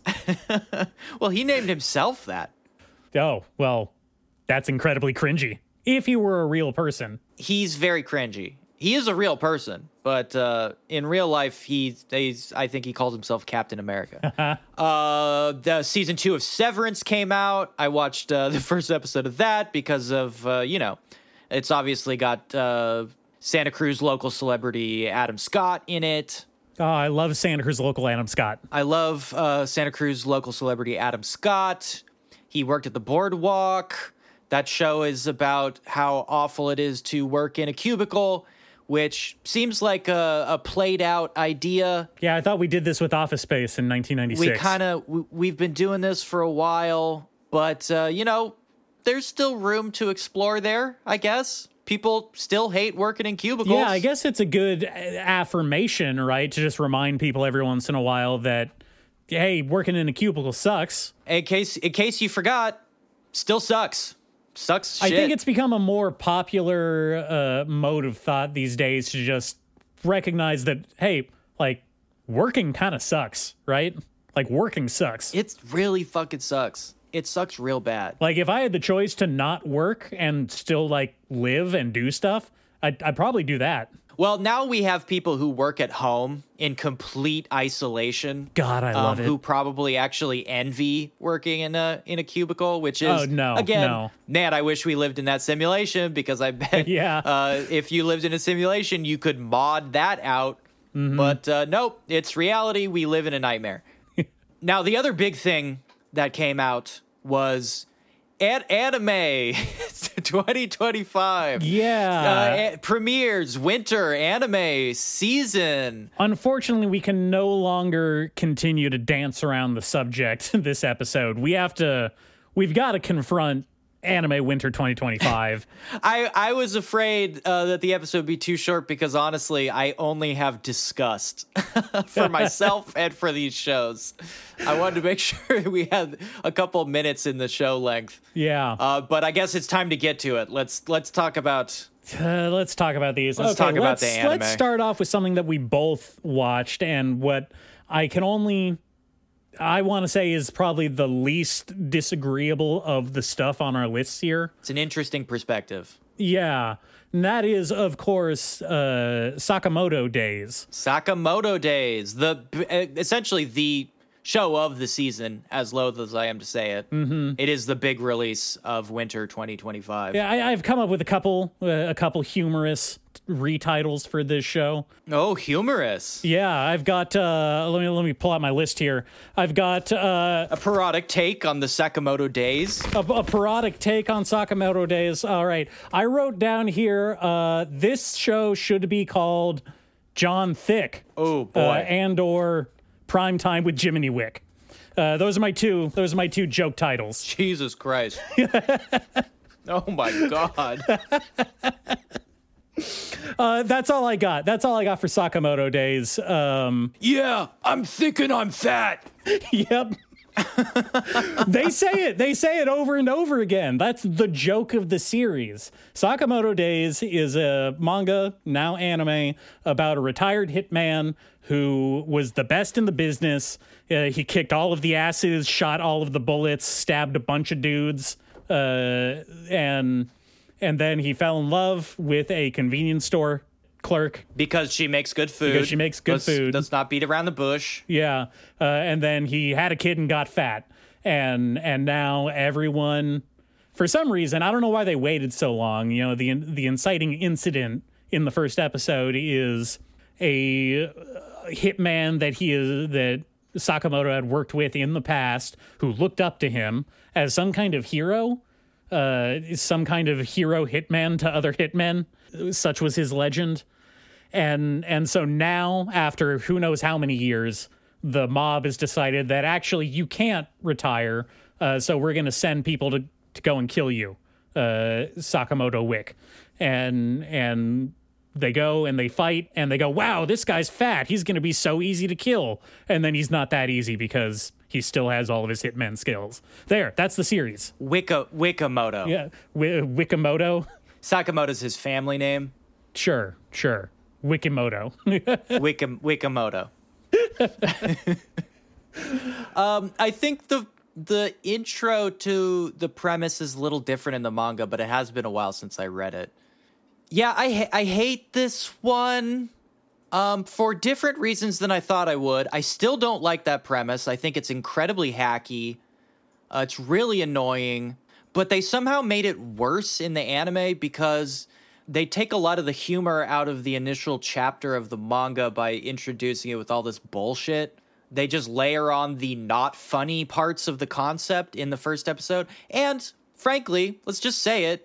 S1: well, he named himself that.
S2: Oh, well, that's incredibly cringy. If he were a real person.
S1: He's very cringy. He is a real person, but uh, in real life, he, he's, I think he calls himself Captain America. uh, the season two of Severance came out. I watched uh, the first episode of that because of, uh, you know, it's obviously got uh, Santa Cruz local celebrity Adam Scott in it.
S2: Oh, I love Santa Cruz local Adam Scott.
S1: I love uh, Santa Cruz local celebrity Adam Scott. He worked at the Boardwalk. That show is about how awful it is to work in a cubicle, which seems like a, a played out idea.
S2: Yeah, I thought we did this with Office Space in nineteen ninety-six.
S1: We kind of, we, we've been doing this for a while, but, uh, you know, there's still room to explore there, I guess. People still hate working in cubicles.
S2: Yeah, I guess it's a good affirmation, right? To just remind people every once in a while that, hey, working in a cubicle sucks.
S1: In case, in case you forgot, still sucks. Sucks shit.
S2: I think it's become a more popular uh, mode of thought these days to just recognize that, hey, like, working kind of sucks, right? Like, working sucks.
S1: It really fucking sucks. It sucks real bad.
S2: Like, if I had the choice to not work and still, like, live and do stuff, I'd, I'd probably do that.
S1: Well, now we have people who work at home in complete isolation.
S2: God, I love
S1: um,
S2: it.
S1: Who probably actually envy working in a in a cubicle, which is
S2: Oh, no,
S1: again,
S2: no.
S1: man, I wish we lived in that simulation because I bet
S2: Yeah.
S1: uh, if you lived in a simulation, you could mod that out.
S2: Mm-hmm.
S1: But uh, nope, it's reality. We live in a nightmare. Now, the other big thing that came out was An- anime twenty twenty-five.
S2: Yeah.
S1: Uh, a- premieres winter anime season.
S2: Unfortunately, we can no longer continue to dance around the subject this episode. We have to, we've got to confront anime winter twenty twenty-five.
S1: I, I was afraid uh, that the episode would be too short because honestly, I only have disgust for myself and for these shows. I wanted to make sure we had a couple minutes in the show length.
S2: Yeah.
S1: Uh, but I guess it's time to get to it. Let's let's talk about.
S2: Uh, let's talk about these.
S1: Let's
S2: okay,
S1: talk about
S2: let's,
S1: the anime.
S2: Let's start off with something that we both watched and what I can only, I want to say is probably the least disagreeable of the stuff on our lists here.
S1: It's an interesting perspective.
S2: Yeah. And that is, of course, uh, Sakamoto Days.
S1: Sakamoto Days, the essentially the show of the season, as loath as I am to say it. Mm-hmm. It is the big release of winter twenty twenty-five.
S2: Yeah, I, I've come up with a couple, uh, a couple humorous retitles for this show.
S1: Oh, humorous.
S2: Yeah, I've got. Uh, let me let me pull out my list here. I've got uh,
S1: A parodic take on the Sakamoto Days.
S2: a, a parodic take on Sakamoto Days. All right, I wrote down here. Uh, this show should be called John Thick.
S1: Oh, boy.
S2: uh, and or Prime Time with Jiminy Wick. Uh, those are my two. Those are my two joke titles.
S1: Jesus Christ. Oh, my God.
S2: Uh, that's all I got. That's all I got for Sakamoto Days. Um,
S3: Yeah, I'm thinking I'm fat.
S2: Yep. They say it. They say it over and over again. That's the joke of the series. Sakamoto Days is a manga, now anime, about a retired hitman who was the best in the business. Uh, he kicked all of the asses, shot all of the bullets, stabbed a bunch of dudes, uh, and and then he fell in love with a convenience store clerk.
S1: Because she makes good food.
S2: Because she makes good
S1: let's,
S2: food.
S1: Let's not beat around the bush.
S2: Yeah, uh, and then he had a kid and got fat, and and now everyone, for some reason, I don't know why they waited so long. You know, the the inciting incident in the first episode is a hitman that he is that Sakamoto had worked with in the past, who looked up to him as some kind of hero, uh, some kind of hero hitman to other hitmen. Such was his legend. And and so now, after who knows how many years, the mob has decided that actually you can't retire, uh, so we're going to send people to, to go and kill you, uh, Sakamoto Wick. And and they go and they fight, and they go, wow, this guy's fat. He's going to be so easy to kill. And then he's not that easy because he still has all of his hitman skills. There, that's the series.
S1: Wicca, Wikamoto.
S2: Yeah, w- Wikamoto.
S1: Sakamoto's his family name.
S2: Sure, sure. Wikimoto.
S1: Wicca, Wikamoto. um, I think the the intro to the premise is a little different in the manga, but it has been a while since I read it. Yeah, I ha- I hate this one um, for different reasons than I thought I would. I still don't like that premise. I think it's incredibly hacky. Uh, it's really annoying, but they somehow made it worse in the anime because they take a lot of the humor out of the initial chapter of the manga by introducing it with all this bullshit. They just layer on the not funny parts of the concept in the first episode. And frankly, let's just say it,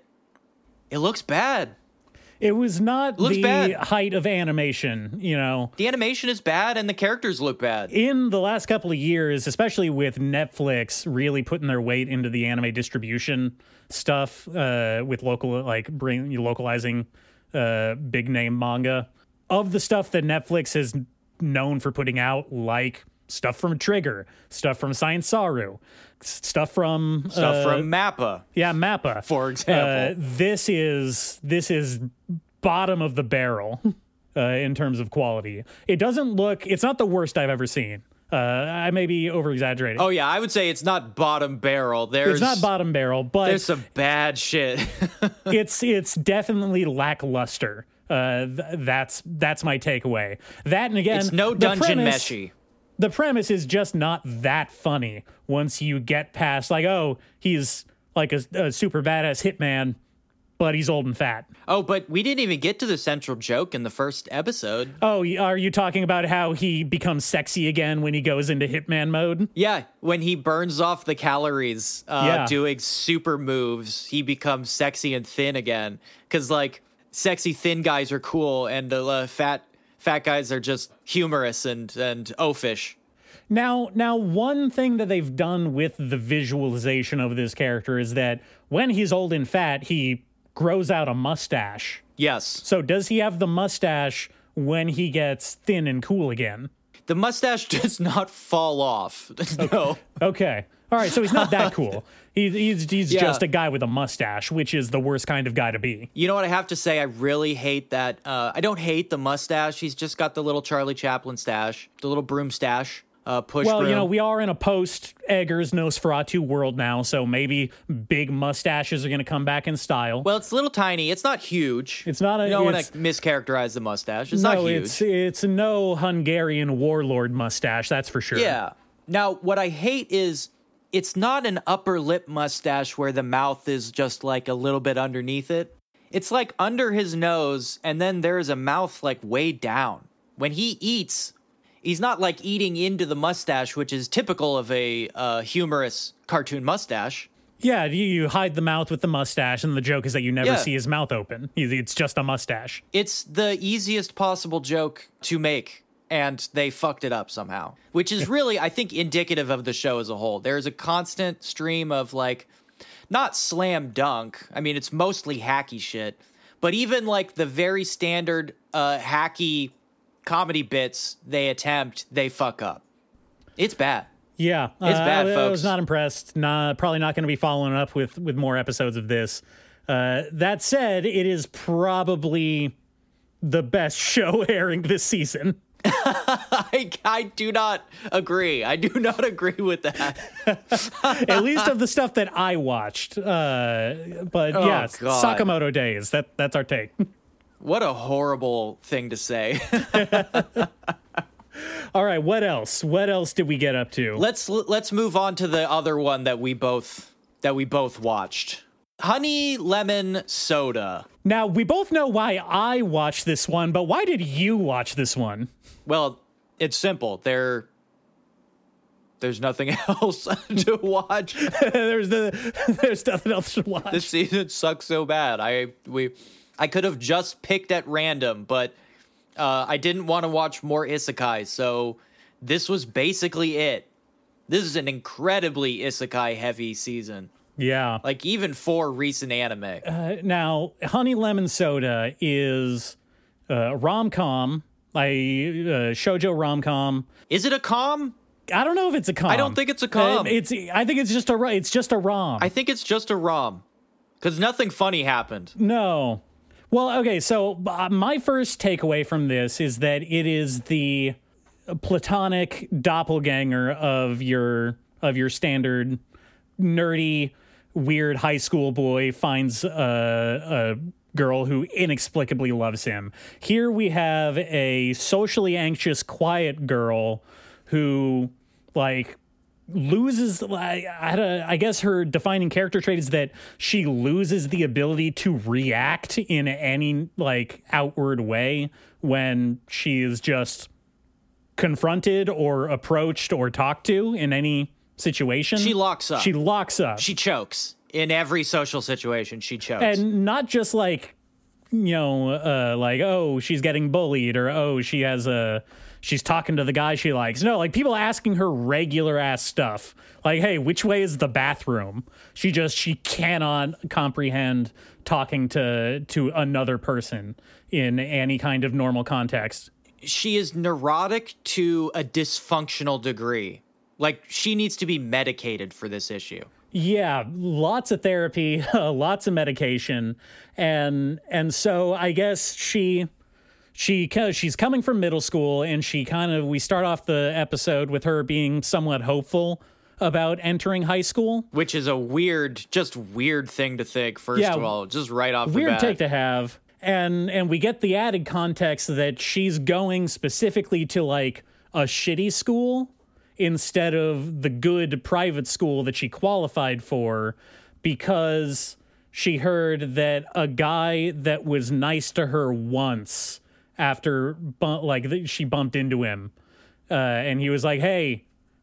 S1: it looks bad.
S2: It was not
S1: Looks
S2: the
S1: bad.
S2: height of animation, you know.
S1: The animation is bad and the characters look bad.
S2: In the last couple of years, especially with Netflix really putting their weight into the anime distribution stuff, uh, with local, like bring localizing uh, big name manga, of the stuff that Netflix is known for putting out, like stuff from Trigger, stuff from Science Saru, stuff from
S1: Stuff
S2: uh,
S1: from Mappa.
S2: yeah, Mappa,
S1: For example.
S2: Uh, this is this is bottom of the barrel uh, in terms of quality. It doesn't look. It's not the worst I've ever seen. Uh, I may be over exaggerating.
S1: Oh yeah, I would say it's not bottom barrel. There's
S2: It's not bottom barrel, but
S1: There's some bad shit.
S2: it's it's definitely lackluster. Uh, th- that's that's my takeaway. That and again,
S1: It's no
S2: the
S1: dungeon
S2: premise-
S1: meshy.
S2: The premise is just not that funny once you get past, like, oh, he's like a, a super badass hitman, but he's old and fat.
S1: Oh, but we didn't even get to the central joke in the first episode.
S2: Oh, y- are you talking about how he becomes sexy again when he goes into hitman mode?
S1: Yeah, when he burns off the calories uh,
S2: Yeah.
S1: doing super moves, he becomes sexy and thin again. Because, like, sexy thin guys are cool, and uh, fat fat guys are just humorous and, and oafish.
S2: Now, now, one thing that they've done with the visualization of this character is that when he's old and fat, he grows out a mustache.
S1: Yes.
S2: So does he have the mustache when he gets thin and cool again?
S1: The mustache does not fall off. No.
S2: Okay. All right, so he's not that cool. He, he's he's
S1: Yeah.
S2: just a guy with a mustache, which is the worst kind of guy to be.
S1: You know what I have to say? I really hate that. Uh, I don't hate the mustache. He's just got the little Charlie Chaplin stash, the little broom stash. Uh, push
S2: Well,
S1: broom.
S2: you know, we are in a post-Eggers Nosferatu world now, so maybe big mustaches are going to come back in style.
S1: Well, it's a little tiny. It's not huge.
S2: It's not a-
S1: You don't want
S2: it's-
S1: to mischaracterize the mustache. It's
S2: no,
S1: not huge.
S2: it's it's no Hungarian warlord mustache, that's for sure.
S1: Yeah. Now, what I hate is it's not an upper lip mustache where the mouth is just like a little bit underneath it. It's like under his nose, and then there's a mouth like way down. When he eats, he's not like eating into the mustache, which is typical of a uh, humorous cartoon mustache.
S2: Yeah, you, you hide the mouth with the mustache, and the joke is that you never
S1: Yeah.
S2: see his mouth open. He- It's just a mustache.
S1: It's the easiest possible joke to make, and they fucked it up somehow, which is really, I think, indicative of the show as a whole. There's a constant stream of, like, not slam dunk. I mean, it's mostly hacky shit, but even, like, the very standard uh, hacky comedy bits they attempt, they fuck up. It's bad.
S2: Yeah,
S1: It's
S2: uh,
S1: bad,
S2: I, I
S1: folks.
S2: was not impressed. Nah, probably not going to be following up with with more episodes of this. Uh, that said, it is probably the best show airing this season.
S1: I, I do not agree. I do not agree with that.
S2: At least of the stuff that I watched. Uh, but
S1: Oh,
S2: yes,
S1: God.
S2: Sakamoto Days. That that's our take.
S1: What a horrible thing to say.
S2: All right, what else? What else did we get up to?
S1: Let's let's move on to the other one that we both that we both watched. Honey Lemon Soda.
S2: Now, we both know why I watched this one, but why did you watch this one?
S1: Well, it's simple. There, there's nothing else to watch.
S2: there's the there's nothing else to watch.
S1: This season sucks so bad. I we I could have just picked at random, but uh, I didn't want to watch more isekai, so this was basically it. This is an incredibly isekai heavy season.
S2: Yeah.
S1: Like even for recent anime.
S2: Uh, now, Honey Lemon Soda is uh, rom-com, like uh, shoujo rom-com.
S1: Is it a com?
S2: I don't know if it's a com.
S1: I don't think it's a com.
S2: Uh, it's I think it's just a it's just a rom.
S1: I think it's just a rom. Because nothing funny happened.
S2: No. Well, okay, so uh, my first takeaway from this is that it is the platonic doppelganger of your of your standard nerdy, weird high school boy finds a, a girl who inexplicably loves him. Here we have a socially anxious, quiet girl who, like, loses, I, I guess her defining character trait is that she loses the ability to react in any, like, outward way when she is just confronted or approached or talked to in any situation.
S1: She locks up.
S2: She locks up.
S1: She chokes. In every social situation, she chokes.
S2: And not just like, you know, uh, like, oh, she's getting bullied, or oh, she has a, she's talking to the guy she likes. No, like people asking her regular ass stuff. Like, hey, which way is the bathroom? She just, she cannot comprehend talking to, to another person in any kind of normal context.
S1: She is neurotic to a dysfunctional degree. Like, she needs to be medicated for this issue.
S2: Yeah, lots of therapy, lots of medication, and and so I guess she she she's coming from middle school, and she kind of we start off the episode with her being somewhat hopeful about entering high school,
S1: which is a weird, just weird thing to think. First
S2: yeah,
S1: of all, just right off the
S2: weird
S1: bat.
S2: take to have, and and we get the added context that she's going specifically to like a shitty school instead of the good private school that she qualified for, because she heard that a guy that was nice to her once after bu- like she bumped into him uh, and he was like, hey,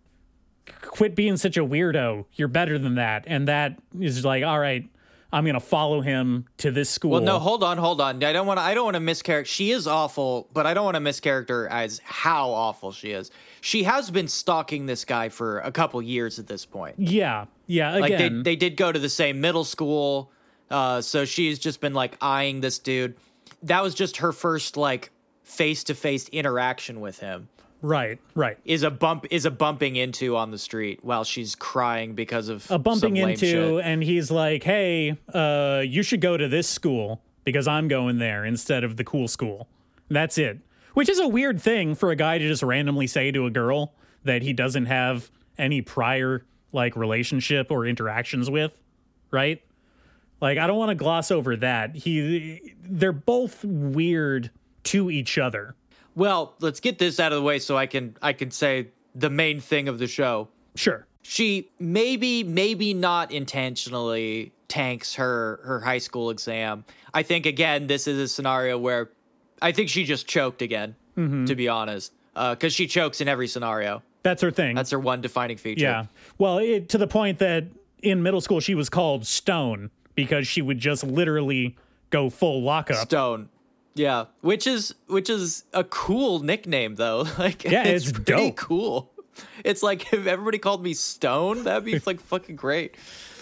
S2: quit being such a weirdo, you're better than that. And that is like, all right, I'm gonna follow him to this school.
S1: Well, no, hold on, hold on. I don't want to. I don't want to mischaracter. She is awful, but I don't want to mischaracter as how awful she is. She has been stalking this guy for a couple years at this point.
S2: Yeah, yeah. Again,
S1: like they they did go to the same middle school, uh, so she's just been like eyeing this dude. That was just her first like face to face interaction with him.
S2: Right, right.
S1: Is a bump is a bumping into on the street while she's crying because of
S2: a bumping
S1: some lame
S2: into,
S1: shit.
S2: And he's like, "Hey, uh, you should go to this school because I'm going there instead of the cool school." That's it. Which is a weird thing for a guy to just randomly say to a girl that he doesn't have any prior like relationship or interactions with, right? Like, I don't want to gloss over that. He, they're both weird to each other.
S1: Well, let's get this out of the way so I can I can say the main thing of the show.
S2: Sure.
S1: She maybe, maybe not intentionally tanks her, her high school exam. I think, again, this is a scenario where I think she just choked again, mm-hmm. to be honest, because uh, she chokes in every scenario.
S2: That's her thing.
S1: That's her one defining feature.
S2: Yeah. Well, it, to the point that in middle school she was called Stone because she would just literally go full lockup.
S1: Stone. Yeah, which is which is a cool nickname though. Like,
S2: yeah, it's,
S1: it's pretty
S2: dope.
S1: Cool. It's like if everybody called me Stone, that'd be like fucking great.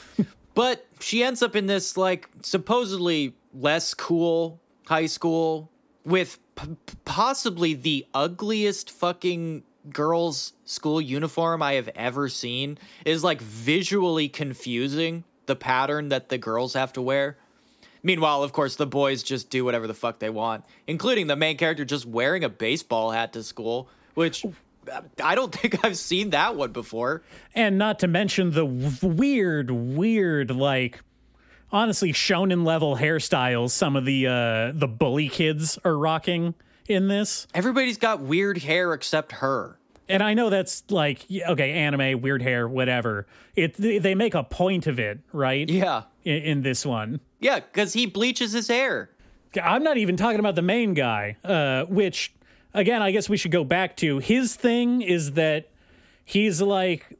S1: But she ends up in this like supposedly less cool high school with p- possibly the ugliest fucking girls' school uniform I have ever seen. It is like visually confusing, the pattern that the girls have to wear. Meanwhile, of course, the boys just do whatever the fuck they want, including the main character just wearing a baseball hat to school, which I don't think I've seen that one before.
S2: And not to mention the w- weird, weird, like, honestly, shonen level hairstyles some of the uh, the bully kids are rocking in this.
S1: Everybody's got weird hair except her.
S2: And I know that's like, okay, anime, weird hair, whatever. It They make a point of it, right?
S1: Yeah.
S2: In, in this one.
S1: Yeah, because he bleaches his hair.
S2: I'm not even talking about the main guy, uh, which again, I guess we should go back to his thing is that he's like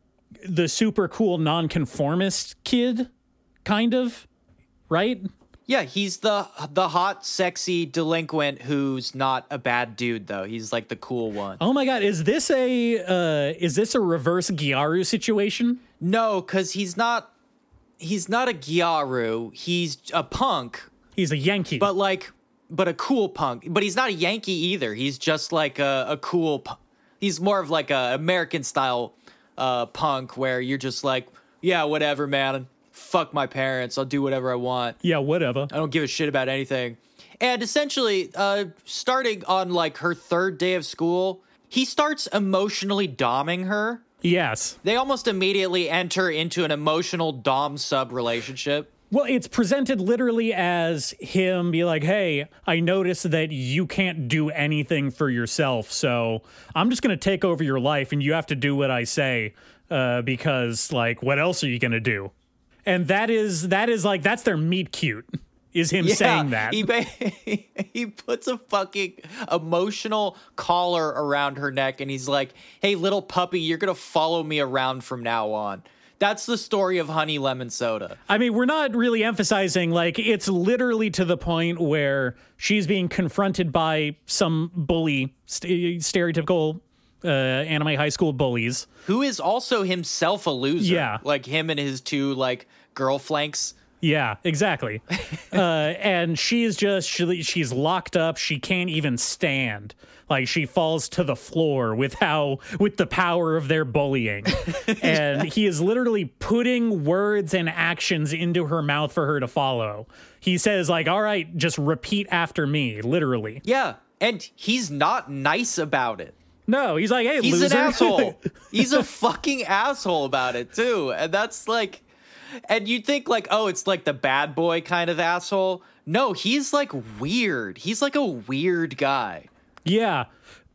S2: the super cool nonconformist kid, kind of, right?
S1: Yeah, he's the the hot, sexy delinquent who's not a bad dude, though. He's like the cool one.
S2: Oh my god, is this a uh, is this a reverse Gyaru situation?
S1: No, because he's not he's not a Gyaru. He's a punk.
S2: He's a Yankee.
S1: But like, but a cool punk. But he's not a Yankee either. He's just like a, a cool. Pu- he's more of like a American style uh, punk, where you're just like, yeah, whatever, man. Fuck my parents. I'll do whatever I want.
S2: Yeah, whatever.
S1: I don't give a shit about anything. And essentially, uh, starting on like her third day of school, he starts emotionally doming her.
S2: Yes.
S1: They almost immediately enter into an emotional dom sub relationship.
S2: Well, it's presented literally as him be like, hey, I noticed that you can't do anything for yourself, so I'm just going to take over your life and you have to do what I say, uh, because, like, what else are you going to do? And that is, that is like, that's their meet cute, is him
S1: Yeah,
S2: saying that.
S1: He, ba- he puts a fucking emotional collar around her neck and he's like, hey, little puppy, you're going to follow me around from now on. That's the story of Honey Lemon Soda.
S2: I mean, we're not really emphasizing, like, it's literally to the point where she's being confronted by some bully, st- stereotypical uh, anime high school bullies.
S1: Who is also himself a loser.
S2: Yeah.
S1: Like him and his two, like, girl flanks.
S2: Yeah, exactly. uh, and she's just, she, she's locked up. She can't even stand. Like, she falls to the floor with how, with the power of their bullying. And he is literally putting words and actions into her mouth for her to follow. He says, like, all right, just repeat after me, literally.
S1: Yeah. And he's not nice about it.
S2: No, he's like, hey,
S1: He's
S2: loser.
S1: an asshole. He's a fucking asshole about it, too. And that's like, and you'd think, like, oh, it's like the bad boy kind of asshole. No, he's like weird. He's like a weird guy.
S2: Yeah,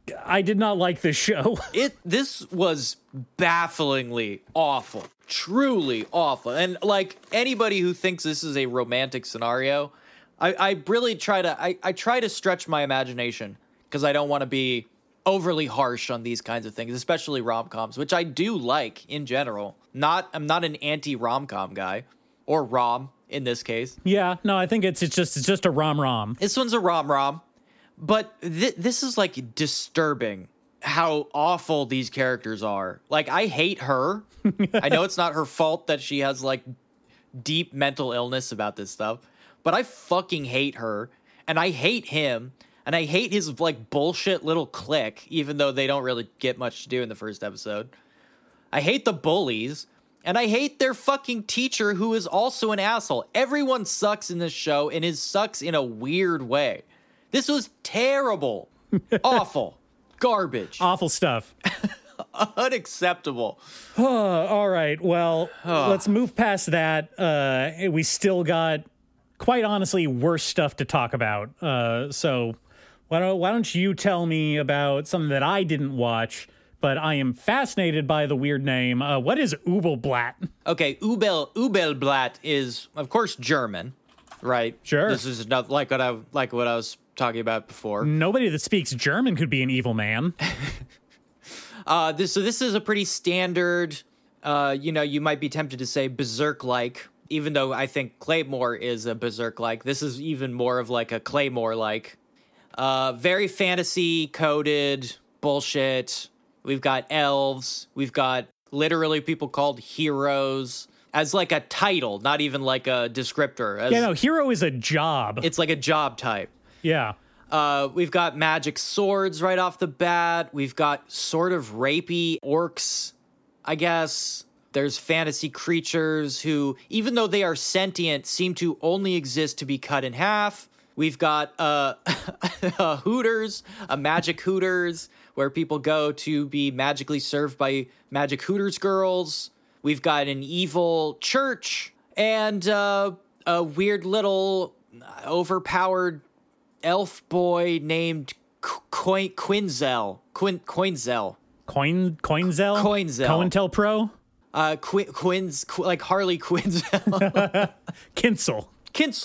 S2: I did not like this show.
S1: It this was bafflingly awful, truly awful. And like anybody who thinks this is a romantic scenario, I, I really try to I, I try to stretch my imagination because I don't want to be overly harsh on these kinds of things, especially rom-coms, which I do like in general. Not I'm not an anti-rom-com guy, or rom in this case.
S2: Yeah, no, I think it's it's just it's just a rom rom.
S1: This one's a rom-rom. But th- this is, like, disturbing how awful these characters are. Like, I hate her. I know it's not her fault that she has, like, deep mental illness about this stuff. But I fucking hate her. And I hate him. And I hate his, like, bullshit little clique, even though they don't really get much to do in the first episode. I hate the bullies. And I hate their fucking teacher, who is also an asshole. Everyone sucks in this show, and is sucks in a weird way. This was terrible. Awful. Garbage.
S2: Awful stuff.
S1: Unacceptable.
S2: All right. Well, let's move past that. Uh, we still got, quite honestly, worse stuff to talk about. Uh, so why don't, why don't you tell me about something that I didn't watch, but I am fascinated by the weird name. Uh, what is Ubelblatt?
S1: Okay, Ubel Ubelblatt is, of course, German, right?
S2: Sure.
S1: This is not like what I like what I was talking about before.
S2: Nobody that speaks German could be an evil man.
S1: uh, this so this is a pretty standard. Uh, you know, you might be tempted to say berserk-like, even though I think Claymore is a berserk-like. This is even more of like a Claymore-like. Uh, very fantasy-coded bullshit. We've got elves. We've got literally people called heroes as like a title, not even like a descriptor. As,
S2: Yeah, no, hero is a job.
S1: it's like a job type.
S2: Yeah.
S1: Uh, we've got magic swords right off the bat. We've got sort of rapey orcs, I guess. There's fantasy creatures who, even though they are sentient, seem to only exist to be cut in half. We've got uh, a Hooters, a magic Hooters, where people go to be magically served by magic Hooters girls. We've got an evil church and uh, a weird little overpowered elf boy named Qu- Quinzel. Quin- Quinzel.
S2: Coin Coinzel?
S1: Coinzel.
S2: COINTELPRO?
S1: Uh, Qu- Quins, Qu- like Harley Quinzel.
S2: Kinsel.
S1: Kinsel.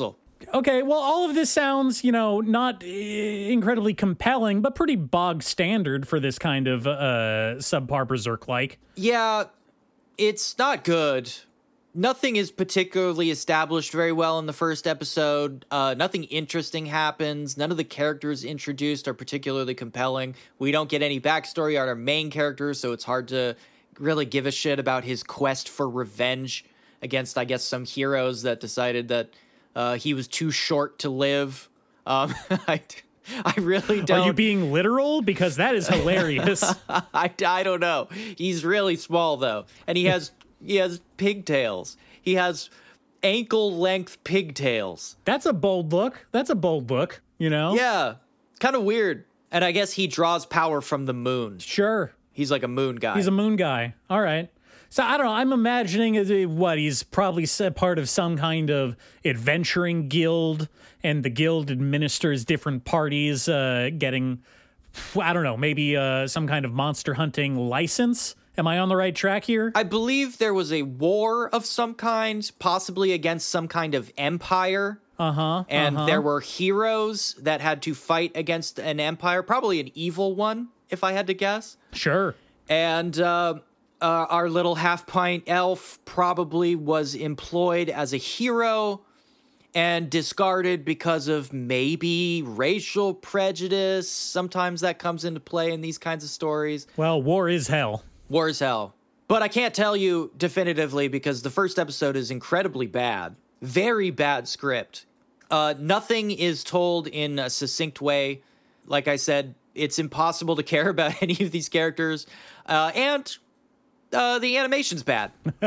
S2: Okay, well, all of this sounds, you know, not uh, incredibly compelling, but pretty bog standard for this kind of uh, subpar berserk-like.
S1: Yeah, it's not good. Nothing is particularly established very well in the first episode. Uh, nothing interesting happens. None of the characters introduced are particularly compelling. We don't get any backstory on our main character, so it's hard to really give a shit about his quest for revenge against, I guess, some heroes that decided that uh, he was too short to live. Um, I, I really don't.
S2: Are you being literal? Because that is hilarious.
S1: I, I don't know. He's really small, though, and he has... He has pigtails. He has ankle-length pigtails.
S2: That's a bold look. That's a bold look, you know?
S1: Yeah, kind of weird. And I guess he draws power from the moon.
S2: Sure.
S1: He's like a moon guy.
S2: He's a moon guy. All right. So I don't know. I'm imagining as a- what he's probably s- part of some kind of adventuring guild, and the guild administers different parties uh, getting, I don't know, maybe uh, some kind of monster hunting license. Am I on the right track here?
S1: I believe there was a war of some kind, possibly against some kind of empire.
S2: Uh-huh.
S1: And
S2: uh-huh.
S1: there were heroes that had to fight against an empire, probably an evil one, if I had to guess.
S2: Sure.
S1: And uh, uh, our little half-pint elf probably was employed as a hero and discarded because of maybe racial prejudice. Sometimes that comes into play in these kinds of stories.
S2: Well, war is hell.
S1: War is hell. But I can't tell you definitively because the first episode is incredibly bad. Very bad script. Uh, nothing is told in a succinct way. Like I said, it's impossible to care about any of these characters. Uh, and uh, the animation's bad.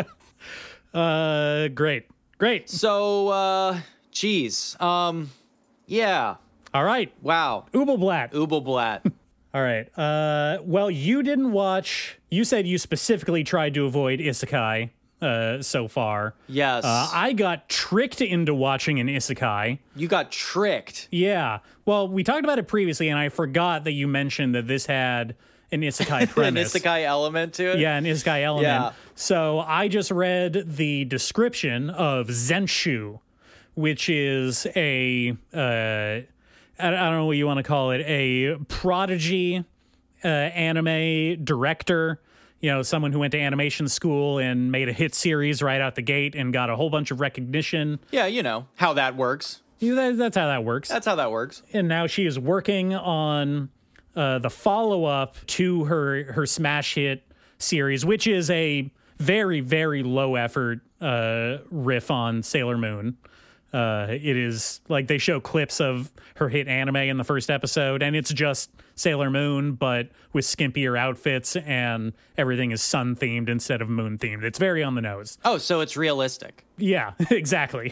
S2: uh, great. Great.
S1: So, uh, geez. Um, yeah.
S2: All right.
S1: Wow.
S2: Ubelblatt.
S1: Ubelblatt.
S2: All right. Uh, well, you didn't watch... You said you specifically tried to avoid isekai uh, so far.
S1: Yes.
S2: Uh, I got tricked into watching an isekai.
S1: You got tricked.
S2: Yeah. Well, we talked about it previously, and I forgot that you mentioned that this had an isekai premise.
S1: An isekai element to it?
S2: Yeah, an isekai element.
S1: Yeah.
S2: So I just read the description of Zenshu, which is a... Uh, I don't know what you want to call it, a prodigy uh, anime director, you know, someone who went to animation school and made a hit series right out the gate and got a whole bunch of recognition.
S1: Yeah, you know, how that works.
S2: Yeah, that- That's how that works.
S1: That's how that works.
S2: And now she is working on uh, the follow-up to her, her smash hit series, which is a very, very low-effort uh, riff on Sailor Moon. Uh, it is like they show clips of her hit anime in the first episode, and it's just Sailor Moon, but with skimpier outfits, and everything is sun themed instead of moon themed. It's very on the nose.
S1: Oh, so it's realistic.
S2: Yeah, exactly.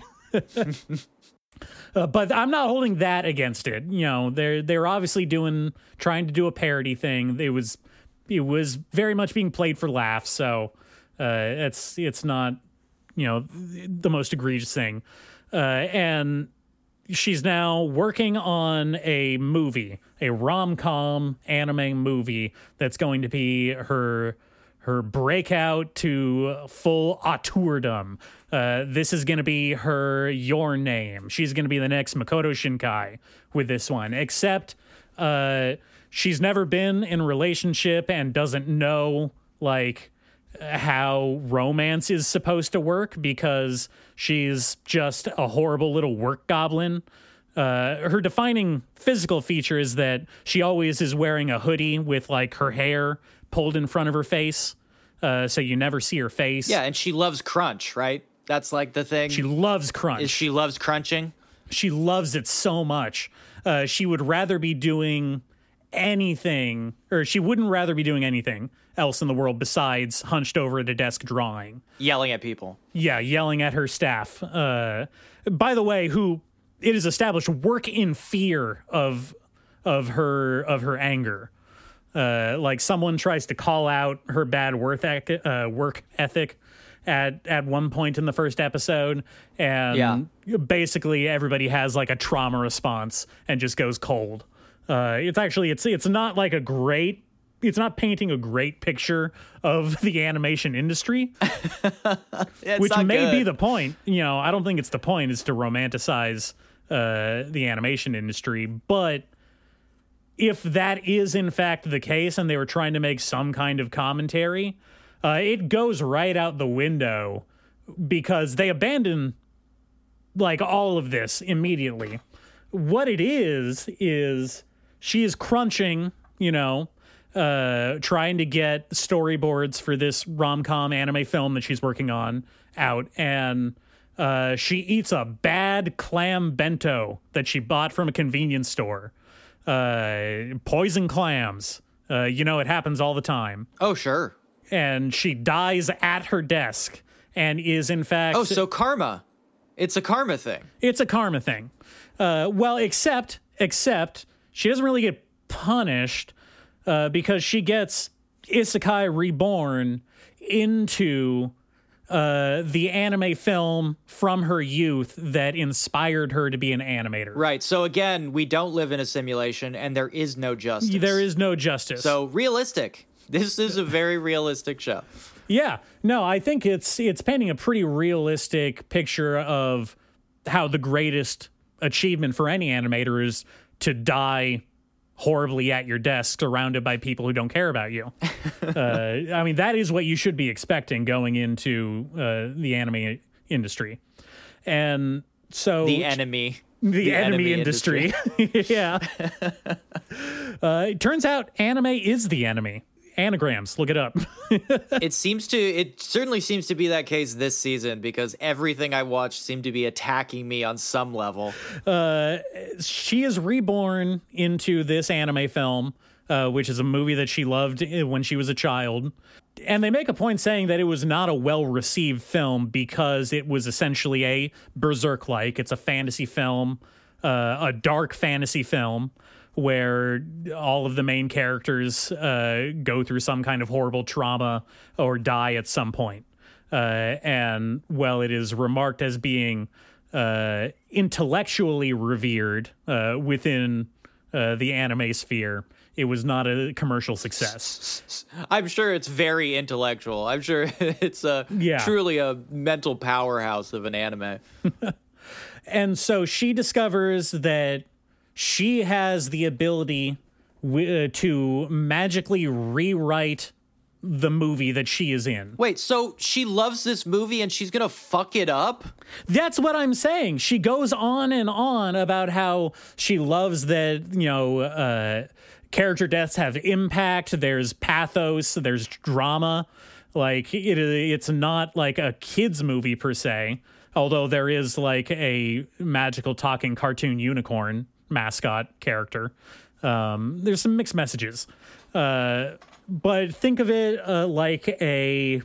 S2: uh, but I'm not holding that against it. You know, they're they're obviously doing trying to do a parody thing. It was it was very much being played for laughs, so uh, it's it's not, you know, the most egregious thing. Uh, and she's now working on a movie, a rom-com anime movie that's going to be her her breakout to full auteurdom. Uh, this is going to be her Your Name. She's going to be the next Makoto Shinkai with this one, except uh, she's never been in a relationship and doesn't know, like, how romance is supposed to work because she's just a horrible little work goblin. Uh, her defining physical feature is that she always is wearing a hoodie with like her hair pulled in front of her face, uh, so you never see her face.
S1: Yeah, and she loves crunch, right? That's like the thing.
S2: She loves crunch.
S1: Is she loves crunching?
S2: She loves it so much. Uh, she would rather be doing anything, or she wouldn't rather be doing anything else in the world besides hunched over at a desk drawing.
S1: Yelling at people.
S2: Yeah, yelling at her staff. Uh, by the way, who it is established work in fear of of her of her anger. Uh, like someone tries to call out her bad work ethic, uh, work ethic at at one point in the first episode, and
S1: Yeah.
S2: basically everybody has like a trauma response and just goes cold. Uh, it's actually it's it's not like a great. It's not painting a great picture of the animation industry,
S1: It's
S2: which
S1: not
S2: may
S1: good.
S2: be the point. You know, I don't think it's the point is to romanticize uh, the animation industry. But if that is in fact the case and they were trying to make some kind of commentary, uh, it goes right out the window because they abandon like all of this immediately. What it is, is she is crunching, you know, uh, trying to get storyboards for this rom-com anime film that she's working on out, and uh, she eats a bad clam bento that she bought from a convenience store. Uh, poison clams. Uh, you know, it happens all the time.
S1: Oh, sure.
S2: And she dies at her desk and is, in fact...
S1: Oh, so karma. It's a karma thing.
S2: It's a karma thing. Uh, well, except, except she doesn't really get punished uh, because she gets Isekai reborn into uh, the anime film from her youth that inspired her to be an animator.
S1: Right. So again, we don't live in a simulation and there is no justice.
S2: There is no justice.
S1: So realistic. This is a very realistic show.
S2: Yeah. No, I think it's it's painting a pretty realistic picture of how the greatest achievement for any animator is to die horribly at your desk surrounded by people who don't care about you. uh, I mean, that is what you should be expecting going into uh, the anime industry. And so...
S1: The enemy.
S2: The,
S1: the
S2: enemy,
S1: enemy
S2: industry. industry. Yeah. uh, it turns out anime is the enemy. Anagrams, look it up.
S1: It seems to, it certainly seems to be that case this season because everything I watched seemed to be attacking me on some level.
S2: Uh, she is reborn into this anime film, uh, which is a movie that she loved when she was a child. And they make a point saying that it was not a well-received film because it was essentially a Berserk-like. It's a fantasy film, uh, a dark fantasy film, where all of the main characters uh, go through some kind of horrible trauma or die at some point. Uh, and, well, it is remarked as being uh, intellectually revered uh, within uh, the anime sphere. It was not a commercial success.
S1: I'm sure it's very intellectual. I'm sure it's a
S2: yeah.
S1: truly a mental powerhouse of an anime.
S2: And so she discovers that she has the ability w- uh, to magically rewrite the movie that she is in.
S1: Wait, so she loves this movie and she's gonna fuck it up?
S2: That's what I'm saying. She goes on and on about how she loves that, you know, uh, character deaths have impact. There's pathos. There's drama. Like, it, it's not like a kid's movie per se, although there is like a magical talking cartoon unicorn mascot character. Um, there's some mixed messages. Uh, but think of it uh, like a...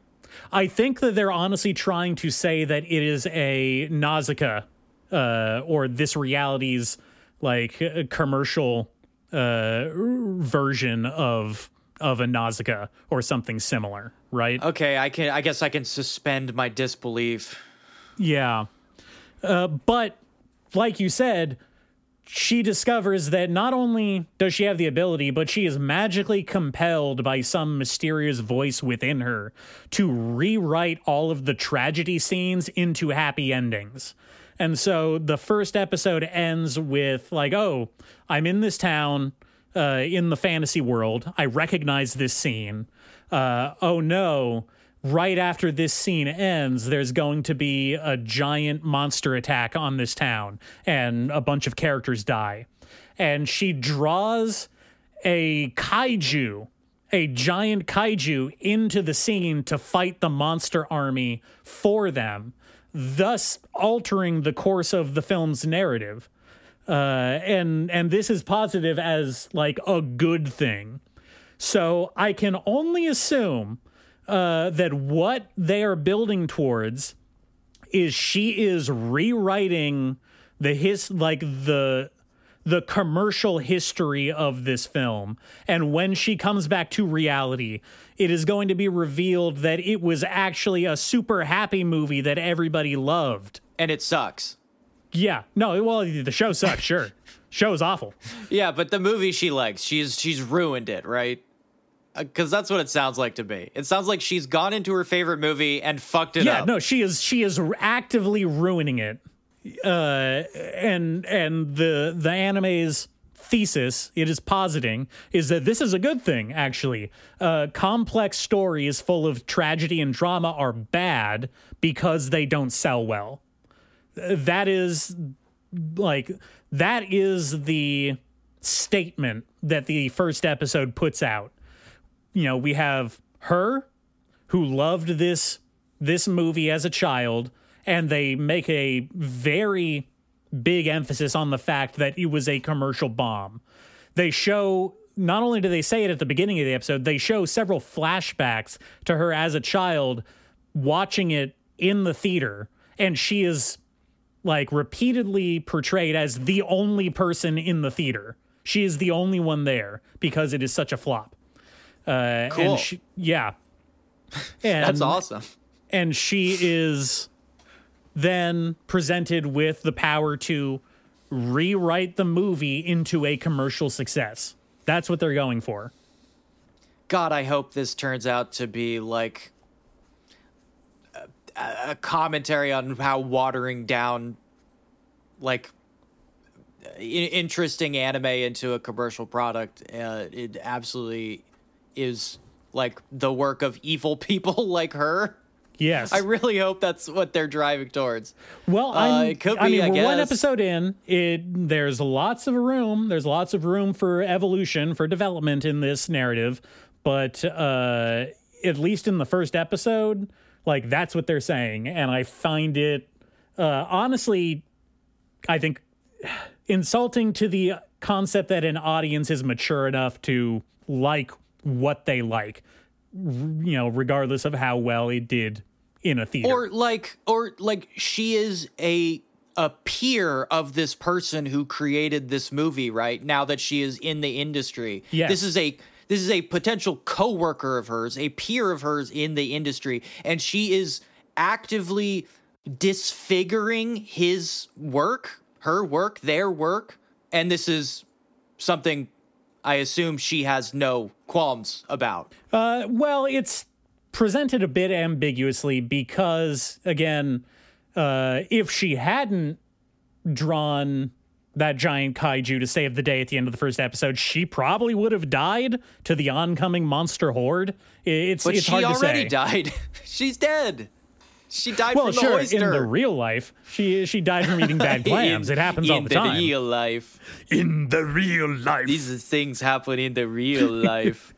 S2: I think that they're honestly trying to say that it is a Nausicaa uh, or this reality's like a commercial uh, version of of a Nausicaa or something similar, right?
S1: Okay, I can. I guess I can suspend my disbelief.
S2: Yeah. Uh, but like you said, she discovers that not only does she have the ability, but she is magically compelled by some mysterious voice within her to rewrite all of the tragedy scenes into happy endings. And so the first episode ends with like, oh, I'm in this town, uh, in the fantasy world. I recognize this scene. Uh, oh no. Right after this scene ends, there's going to be a giant monster attack on this town, and a bunch of characters die. And she draws a kaiju, a giant kaiju, into the scene to fight the monster army for them, thus altering the course of the film's narrative. Uh, and and this is positive as, like, a good thing. So I can only assume... Uh, that what they are building towards is she is rewriting the his like the the commercial history of this film, and when she comes back to reality, it is going to be revealed that it was actually a super happy movie that everybody loved,
S1: and it sucks.
S2: Yeah, no, well, the show sucks. Sure, show is awful.
S1: Yeah, but the movie she likes, she's she's ruined it, right? Because that's what it sounds like to me. It sounds like she's gone into her favorite movie and fucked it
S2: yeah,
S1: up.
S2: Yeah, no, she is she is actively ruining it. uh, and and the the anime's thesis it is positing is that this is a good thing. Actually, uh, complex stories full of tragedy and drama are bad because they don't sell well. That is like that is the statement that the first episode puts out. You know, we have her who loved this this movie as a child, and they make a very big emphasis on the fact that it was a commercial bomb. They show, not only do they say it at the beginning of the episode, they show several flashbacks to her as a child watching it in the theater, and she is like repeatedly portrayed as the only person in the theater. She is the only one there because it is such a flop. Uh,
S1: Cool.
S2: And she, yeah. And,
S1: That's awesome.
S2: And she is then presented with the power to rewrite the movie into a commercial success. That's what they're going for.
S1: God, I hope this turns out to be like a, a commentary on how watering down like I- interesting anime into a commercial product. Uh, it absolutely is like the work of evil people like her.
S2: Yes.
S1: I really hope that's what they're driving towards.
S2: Well,
S1: Uh,
S2: I'm,
S1: it could
S2: I
S1: be,
S2: mean,
S1: I
S2: we're one
S1: guess.
S2: episode in. It there's lots of room. There's lots of room for evolution, for development in this narrative. But uh, at least in the first episode, like that's what they're saying, and I find it uh, honestly, I think, insulting to the concept that an audience is mature enough to like what they like, you know, regardless of how well it did in a theater.
S1: Or like, or like, she is a a peer of this person who created this movie. Right now that she is in the industry,
S2: Yes.
S1: this is a this is a potential coworker of hers, a peer of hers in the industry, and she is actively disfiguring his work, her work, their work, and this is something I assume she has no qualms about.
S2: Uh, well, it's presented a bit ambiguously because, again, uh, if she hadn't drawn that giant kaiju to save the day at the end of the first episode, she probably would have died to the oncoming monster horde. It's
S1: But
S2: it's
S1: she
S2: hard to
S1: already
S2: say.
S1: died. She's dead. She died
S2: Well,
S1: from the
S2: sure,
S1: oyster.
S2: in the real life, she she died from eating bad clams.
S1: In-
S2: it happens
S1: in
S2: all the time.
S1: real life.
S3: In the real life.
S1: These things happen in the real life.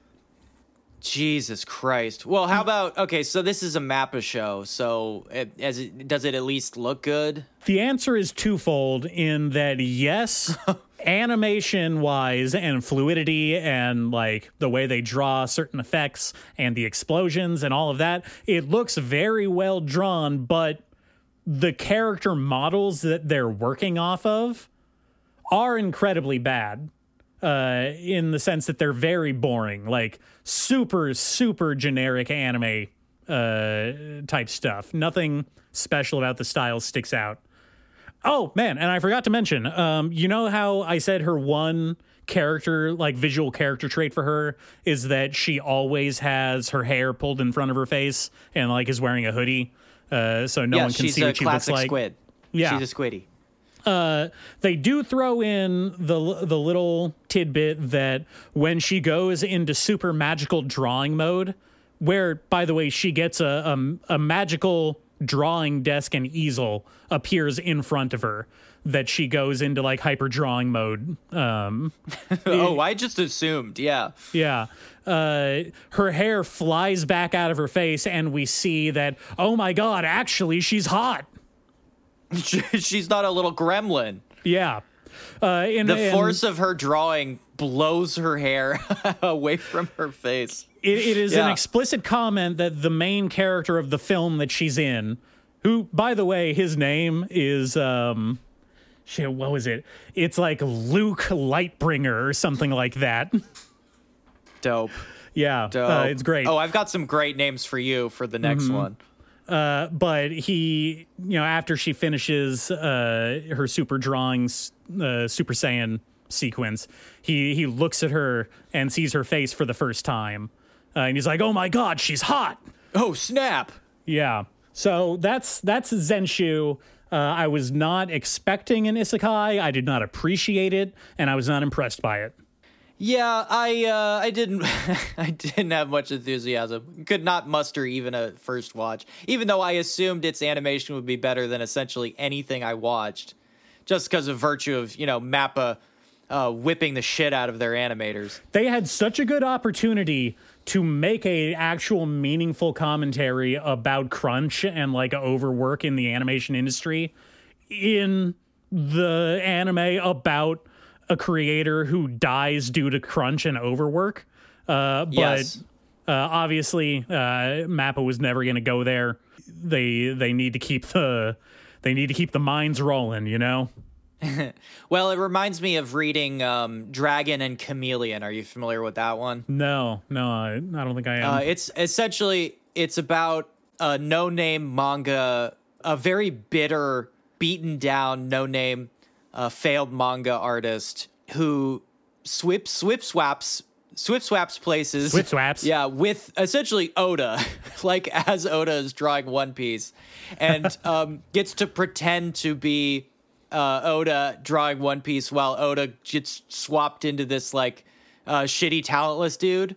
S1: Jesus Christ. Well, how about okay? So this is a Mappa show. So it, as it, does it at least look good?
S2: The answer is twofold in that, yes, animation wise and fluidity and like the way they draw certain effects and the explosions and all of that, it looks very well drawn, but the character models that they're working off of are incredibly bad. Uh, in the sense that they're very boring, like super, super generic anime uh, type stuff. Nothing special about the style sticks out. Oh, man, and I forgot to mention, um, you know how I said her one character, like visual character trait for her is that she always has her hair pulled in front of her face and like is wearing a hoodie, uh, so no
S1: yeah,
S2: one can
S1: she's
S2: see
S1: a
S2: what she looks
S1: classic
S2: like.
S1: squid.
S2: Yeah.
S1: She's a squiddy.
S2: Uh, they do throw in the the little tidbit that when she goes into super magical drawing mode, where, by the way, she gets a a, a magical drawing desk and easel appears in front of her, that she goes into like hyper drawing mode. Um,
S1: Oh, I just assumed. Yeah.
S2: yeah. Uh, her hair flies back out of her face, and we see that, oh my God, actually, she's hot.
S1: She's not a little gremlin.
S2: Yeah. Uh, in,
S1: The
S2: in-
S1: force of her drawing blows her hair away from her face.
S2: It, it is an
S1: Yeah.
S2: explicit comment that the main character of the film that she's in, who, by the way, his name is, um, shit, what was it? It's like Luke Lightbringer or something like that.
S1: Dope.
S2: Yeah,
S1: Dope.
S2: uh, it's great.
S1: Oh, I've got some great names for you for the next one.
S2: Uh, but he, you know, after she finishes uh, her super drawings, uh, Super Saiyan sequence, he he looks at her and sees her face for the first time, uh, and he's like, "Oh my God, she's hot!"
S1: Oh, snap.
S2: Yeah. So that's that's Zenshu. Uh, I was not expecting an isekai. I did not appreciate it, and I was not impressed by it.
S1: Yeah, I uh, I didn't I didn't have much enthusiasm. Could not muster even a first watch, even though I assumed its animation would be better than essentially anything I watched, just because of virtue of, you know, Mappa uh, whipping the shit out of their animators.
S2: They had such a good opportunity to make a actual meaningful commentary about crunch and like overwork in the animation industry in the anime about a creator who dies due to crunch and overwork. Uh, but
S1: Yes.
S2: uh, obviously, uh, Mappa was never going to go there. They they need to keep the they need to keep the minds rolling, you know.
S1: Well, it reminds me of reading um, Dragon and Chameleon. Are you familiar with that one?
S2: No, no, I, I don't think I am.
S1: Uh, it's essentially it's about a no-name manga, a very bitter, beaten down, no-name, uh, failed manga artist who swip swip swaps swip swaps places.
S2: Swip swaps.
S1: Yeah, with essentially Oda, like as Oda is drawing One Piece, and um, gets to pretend to be uh, Oda drawing One Piece while Oda gets swapped into this like uh, shitty talentless dude.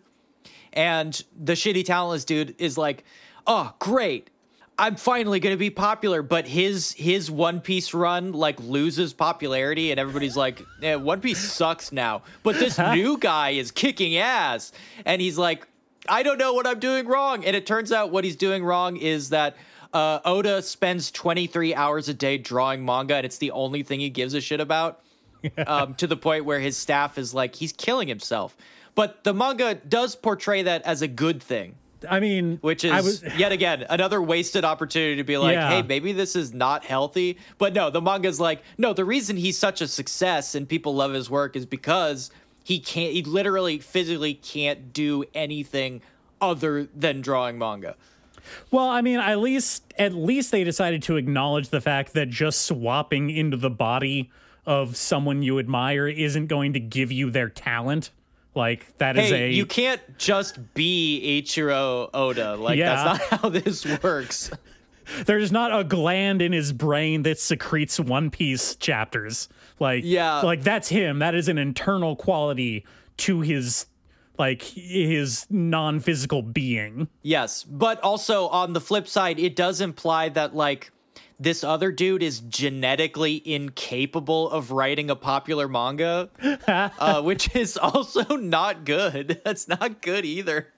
S1: And the shitty talentless dude is like, oh, great, I'm finally going to be popular. But his his One Piece run like loses popularity and everybody's like, eh, One Piece sucks now. But this new guy is kicking ass. And he's like, I don't know what I'm doing wrong. And it turns out what he's doing wrong is that uh, Oda spends twenty-three hours a day drawing manga and it's the only thing he gives a shit about. um, to the point where his staff is like, he's killing himself. But the manga does portray that as a good thing.
S2: I mean,
S1: Which is,
S2: I was,
S1: yet again, another wasted opportunity to be like,
S2: Yeah.
S1: hey, maybe this is not healthy. But no, the manga's like, no, the reason he's such a success and people love his work is because he can't, he literally physically can't do anything other than drawing manga.
S2: well, I mean, at least at least they decided to acknowledge the fact that just swapping into the body of someone you admire isn't going to give you their talent. Like that is
S1: Hey,
S2: a
S1: you can't just be Ichiro Oda. Like,
S2: Yeah.
S1: that's not how this works.
S2: there's not a gland in his brain that secretes One Piece chapters. Like,
S1: Yeah.
S2: like that's him. That is an internal quality to his, like his non-physical being.
S1: Yes, but also on the flip side, it does imply that, like, this other dude is genetically incapable of writing a popular manga, uh, which is also not good. That's not good either.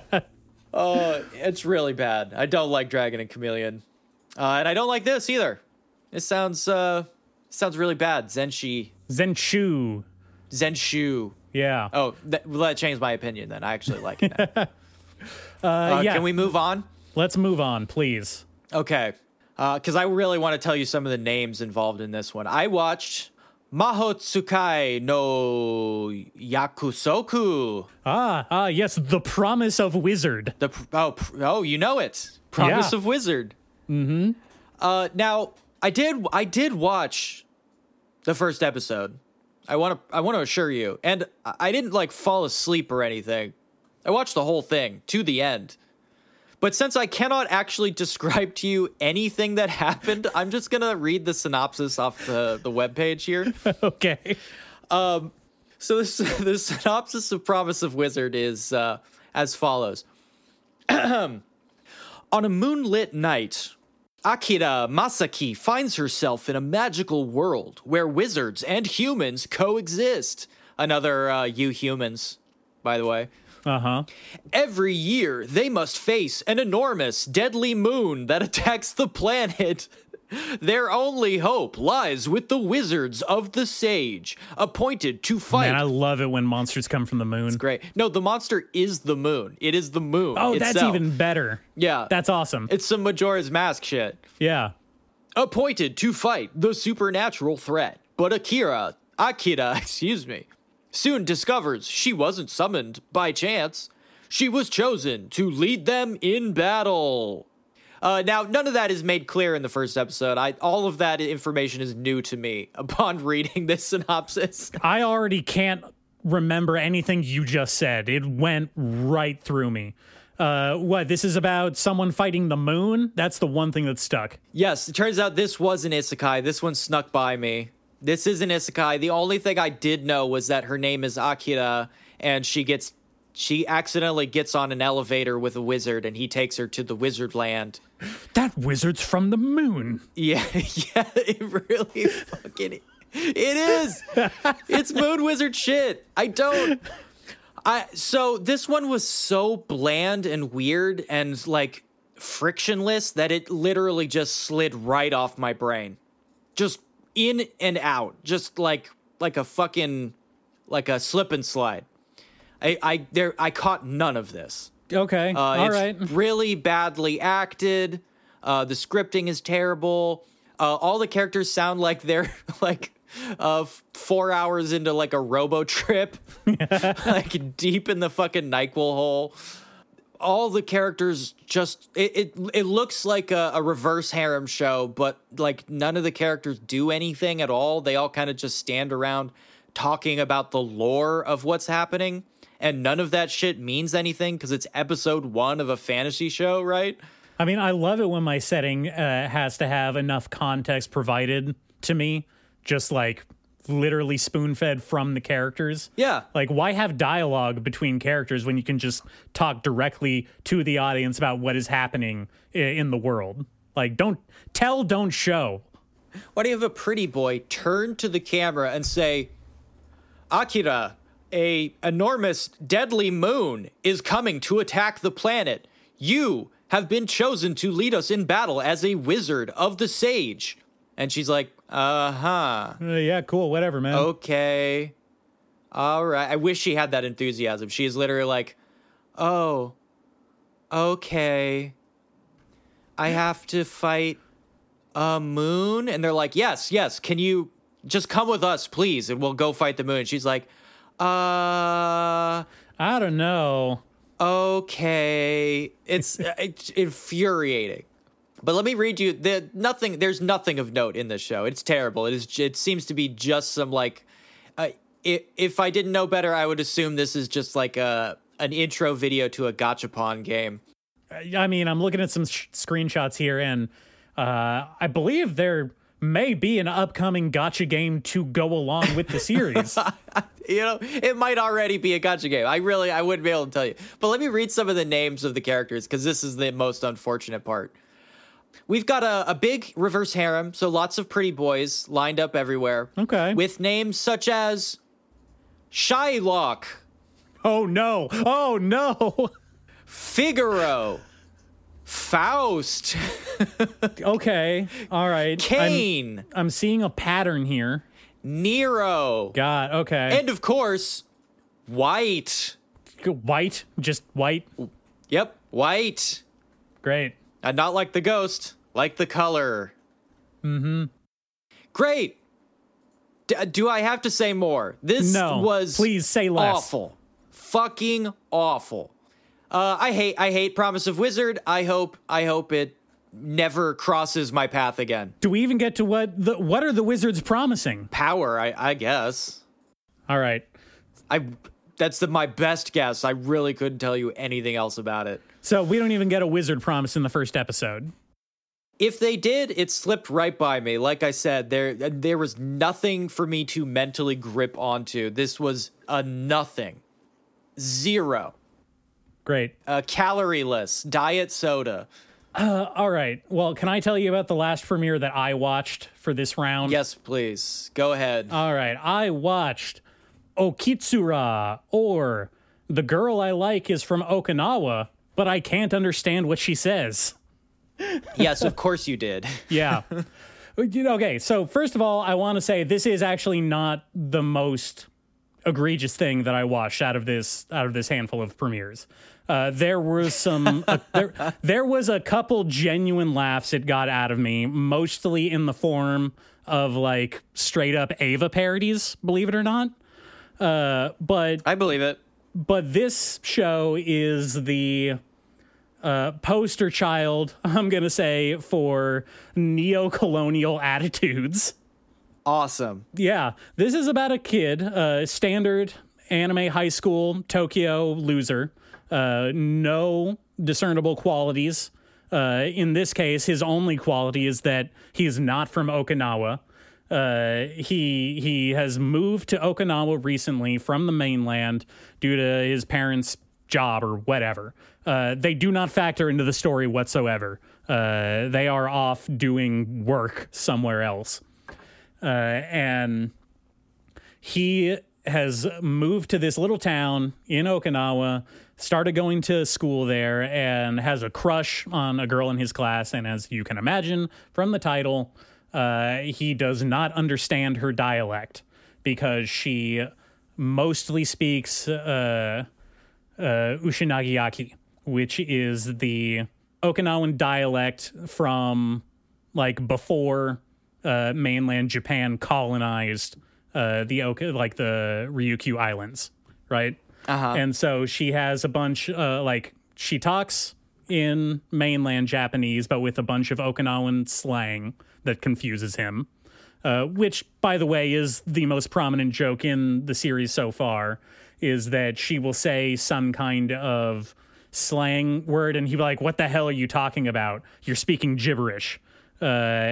S1: Oh, it's really bad. I don't like Dragon and Chameleon. Uh, and I don't like this either. This sounds, uh, sounds really bad. Zenshi.
S2: Zenshu.
S1: Zenshu.
S2: Yeah.
S1: Oh, that, well, that changed my opinion then. I actually like it now.
S2: uh,
S1: uh,
S2: yeah.
S1: Can we move on?
S2: Let's move on, please.
S1: Okay. Because I really want to tell you some of the names involved in this one. I watched Mahotsukai no Yakusoku.
S2: Ah, ah, yes, The Promise of Wizard.
S1: The pr- oh pr- oh you know it. Promise
S2: Yeah.
S1: of Wizard. Mm-hmm. Uh, now I did I did watch the first episode. I want to I want to assure you, and I I didn't like fall asleep or anything. I watched the whole thing to the end. But since I cannot actually describe to you anything that happened, I'm just going to read the synopsis off the, the webpage here.
S2: Okay.
S1: So this, the synopsis of Promise of Wizard is uh, as follows. On a moonlit night, Akira Masaki finds herself in a magical world where wizards and humans coexist. Another uh, you humans, by the way.
S2: Uh-huh.
S1: Every year, they must face an enormous, deadly moon that attacks the planet. Their only hope lies with the wizards of the Sage, appointed to fight.
S2: Man, I love it when monsters come from the moon.
S1: Great. No, the monster is the moon. It is the moon.
S2: Oh, that's
S1: itself.
S2: even better.
S1: Yeah.
S2: That's awesome.
S1: It's some Majora's Mask shit.
S2: Yeah.
S1: Appointed to fight the supernatural threat. But Akira, Akira, excuse me, soon discovers she wasn't summoned by chance. She was chosen to lead them in battle. Uh, now, none of that is made clear in the first episode. I, all of that information is new to me upon reading this synopsis.
S2: I already can't remember anything you just said. It went right through me. Uh, what, this is about someone fighting the moon? That's the one thing that stuck.
S1: Yes, it turns out this was an isekai. This one snuck by me. This is an isekai. The only thing I did know was that her name is Akira, and she gets she accidentally gets on an elevator with a wizard, and he takes her to the wizard land.
S2: That wizard's from the moon.
S1: Yeah, yeah, it really fucking it is. It's moon wizard shit. I don't. I so this one was so bland and weird and like frictionless that it literally just slid right off my brain, just in and out, just like like a fucking like a slip and slide. I I there I caught none of this.
S2: Okay,
S1: Uh,
S2: all
S1: it's
S2: right.
S1: really badly acted. Uh, the scripting is terrible. Uh, all the characters sound like they're like uh, f- four hours into like a robo trip, like deep in the fucking NyQuil hole. All the characters just it it, it looks like a, a reverse harem show, but like none of the characters do anything at all. They all kind of just stand around talking about the lore of what's happening. And none of that shit means anything because it's episode one of a fantasy show, right?
S2: I mean, I love it when my setting uh, has to have enough context provided to me, just like literally spoon-fed from the characters.
S1: Yeah.
S2: Like, why have dialogue between characters when you can just talk directly to the audience about what is happening i- in the world? Like, don't tell, don't show.
S1: Why do you have a pretty boy turn to the camera and say, Akira, a enormous deadly moon is coming to attack the planet. You have been chosen to lead us in battle as a wizard of the sage. And she's like, uh-huh.
S2: Uh, yeah, cool, whatever, man.
S1: Okay. All right. I wish she had that enthusiasm. She is literally like, oh, okay. I have to fight a moon? And they're like, yes, yes. Can you just come with us, please? And we'll go fight the moon. She's like, uh,
S2: I don't know.
S1: okay. It's, it's infuriating. But let me read you the nothing. There's nothing of note in this show. It's terrible. It is. It seems to be just some like. Uh, if, if I didn't know better, I would assume this is just like a an intro video to a gachapon game.
S2: I mean, I'm looking at some sh- screenshots here, and uh, I believe there may be an upcoming gacha game to go along with the series.
S1: You know, it might already be a gacha game. I really, I wouldn't be able to tell you. But let me read some of the names of the characters because this is the most unfortunate part. We've got a, a big reverse harem, so lots of pretty boys lined up everywhere.
S2: Okay.
S1: With names such as Shylock,
S2: Oh, no. Oh, no.
S1: Figaro, Faust,
S2: Okay. All right. I'm,
S1: Cain,
S2: I'm seeing a pattern here.
S1: Nero,
S2: God, okay.
S1: and of course, White.
S2: White? Just white?
S1: Yep, White.
S2: Great.
S1: And not like the ghost, like the color. Mm-hmm. Great. D- do I have to say more? This
S2: No,
S1: was
S2: please say less.
S1: awful. Fucking awful. Uh, I hate I hate Promise of Wizard. I hope I hope it never crosses my path again.
S2: Do we even get to what the what are the wizards promising?
S1: Power, I, I guess.
S2: All right.
S1: I that's the my best guess. I really couldn't tell you anything else about it.
S2: So we don't even get a wizard promise in the first episode.
S1: If they did, it slipped right by me. Like I said, there there was nothing for me to mentally grip onto. This was a nothing. Zero.
S2: Great.
S1: A calorie-less diet soda.
S2: Uh, all right. Well, can I tell you about the last premiere that I watched for this round?
S1: Yes, please. Go ahead.
S2: All right. I watched Okitsura, or The Girl I Like is from Okinawa, but I can't understand what she says.
S1: Yes, of course you did.
S2: Yeah. Okay, so first of all, I want to say this is actually not the most egregious thing that I watched out of this out of this handful of premieres. Uh, there was some uh, there, there was a couple genuine laughs it got out of me, mostly in the form of like straight up Ava parodies, believe it or not. Uh, but
S1: I believe it.
S2: but this show is the uh, poster child, I'm going to say, for neo-colonial attitudes.
S1: Awesome.
S2: Yeah, this is about a kid, uh, standard anime high school Tokyo loser, uh, no discernible qualities. Uh, in this case, his only quality is that he is not from Okinawa. Uh, he he has moved to Okinawa recently from the mainland due to his parents' job or whatever. Uh, they do not factor into the story whatsoever. Uh, they are off doing work somewhere else. Uh, and he has moved to this little town in Okinawa, started going to school there, and has a crush on a girl in his class. And as you can imagine from the title, uh, he does not understand her dialect because she mostly speaks uh, uh, Ushinagiyaki, which is the Okinawan dialect from like before uh, mainland Japan colonized uh, the Oka, like the Ryukyu Islands, right?
S1: Uh-huh.
S2: And so she has a bunch, uh, like, she talks in mainland Japanese, but with a bunch of Okinawan slang that confuses him, uh, which, by the way, is the most prominent joke in the series so far, is that she will say some kind of slang word, and he'll be like, what the hell are you talking about? You're speaking gibberish. Uh,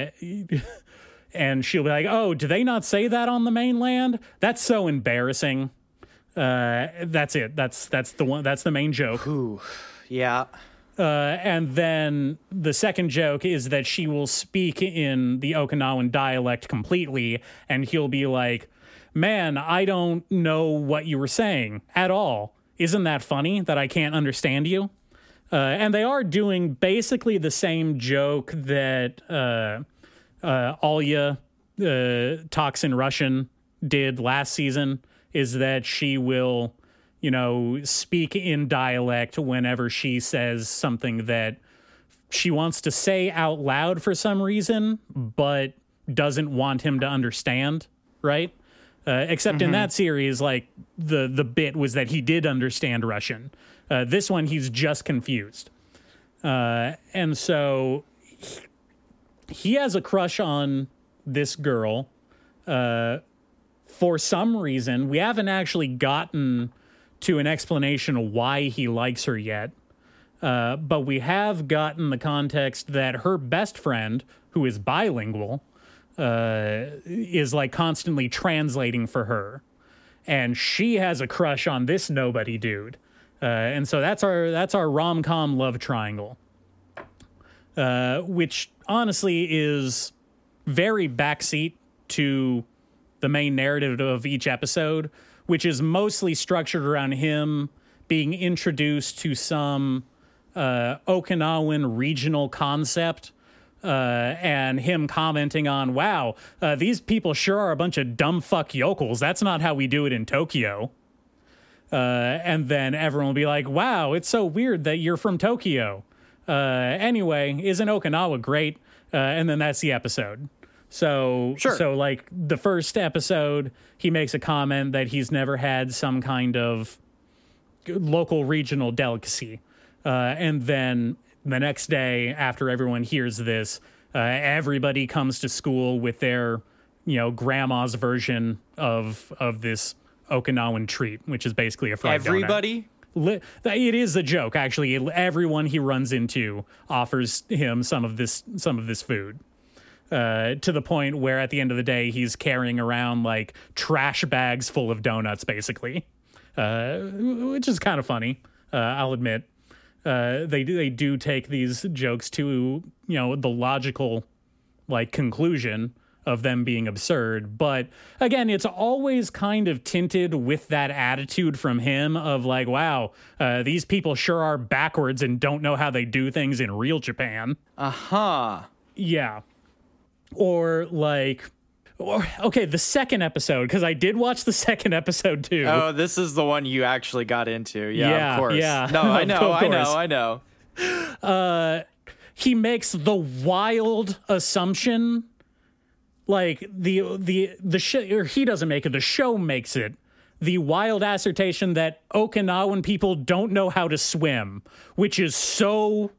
S2: and she'll be like, oh, do they not say that on the mainland? That's so embarrassing. Uh, that's it. That's that's the one. That's the main joke.
S1: Ooh, yeah.
S2: Uh, and then the second joke is that she will speak in the Okinawan dialect completely, and he'll be like, "Man, I don't know what you were saying at all. Isn't that funny that I can't understand you?" Uh, and they are doing basically the same joke that uh, uh, Alya uh, talks in Russian did last season. Is that she will, you know, speak in dialect whenever she says something that she wants to say out loud for some reason, but doesn't want him to understand, right? Uh, except mm-hmm. in that series, like, the, the bit was that he did understand Russian. Uh, this one, he's just confused. Uh, and so he, he has a crush on this girl, uh, for some reason. We haven't actually gotten to an explanation of why he likes her yet, uh, but we have gotten the context that her best friend, who is bilingual, uh, is like constantly translating for her, and she has a crush on this nobody dude, uh, and so that's our that's our rom-com love triangle, uh, which honestly is very backseat to the main narrative of each episode, which is mostly structured around him being introduced to some uh, Okinawan regional concept, uh, and him commenting on, wow, uh, these people sure are a bunch of dumb fuck yokels. That's not how we do it in Tokyo. Uh, and then everyone will be like, wow, it's so weird that you're from Tokyo. Uh, anyway, isn't Okinawa great? Uh, and then that's the episode. So,
S1: sure.
S2: so like the first episode, he makes a comment that he's never had some kind of local regional delicacy. Uh, and then the next day, after everyone hears this, uh, everybody comes to school with their, you know, grandma's version of of this Okinawan treat, which is basically a fried
S1: Everybody?
S2: donut. It is a joke, actually. Everyone he runs into offers him some of this some of this food. Uh, to the point where at the end of the day, he's carrying around like trash bags full of donuts, basically, uh, which is kind of funny. Uh, I'll admit, uh, they do they do take these jokes to, you know, the logical like conclusion of them being absurd. But again, it's always kind of tinted with that attitude from him of like, wow, uh, these people sure are backwards and don't know how they do things in real Japan.
S1: Uh-huh.
S2: Yeah. Or like, or, okay, the second episode, because I did watch the second episode too.
S1: Oh, this is the one you actually got into. Yeah,
S2: yeah
S1: of course.
S2: Yeah.
S1: No, I know, I know, I know.
S2: Uh, he makes the wild assumption, like the the the show, or he doesn't make it. The show makes it. The wild assertion that Okinawan people don't know how to swim, which is so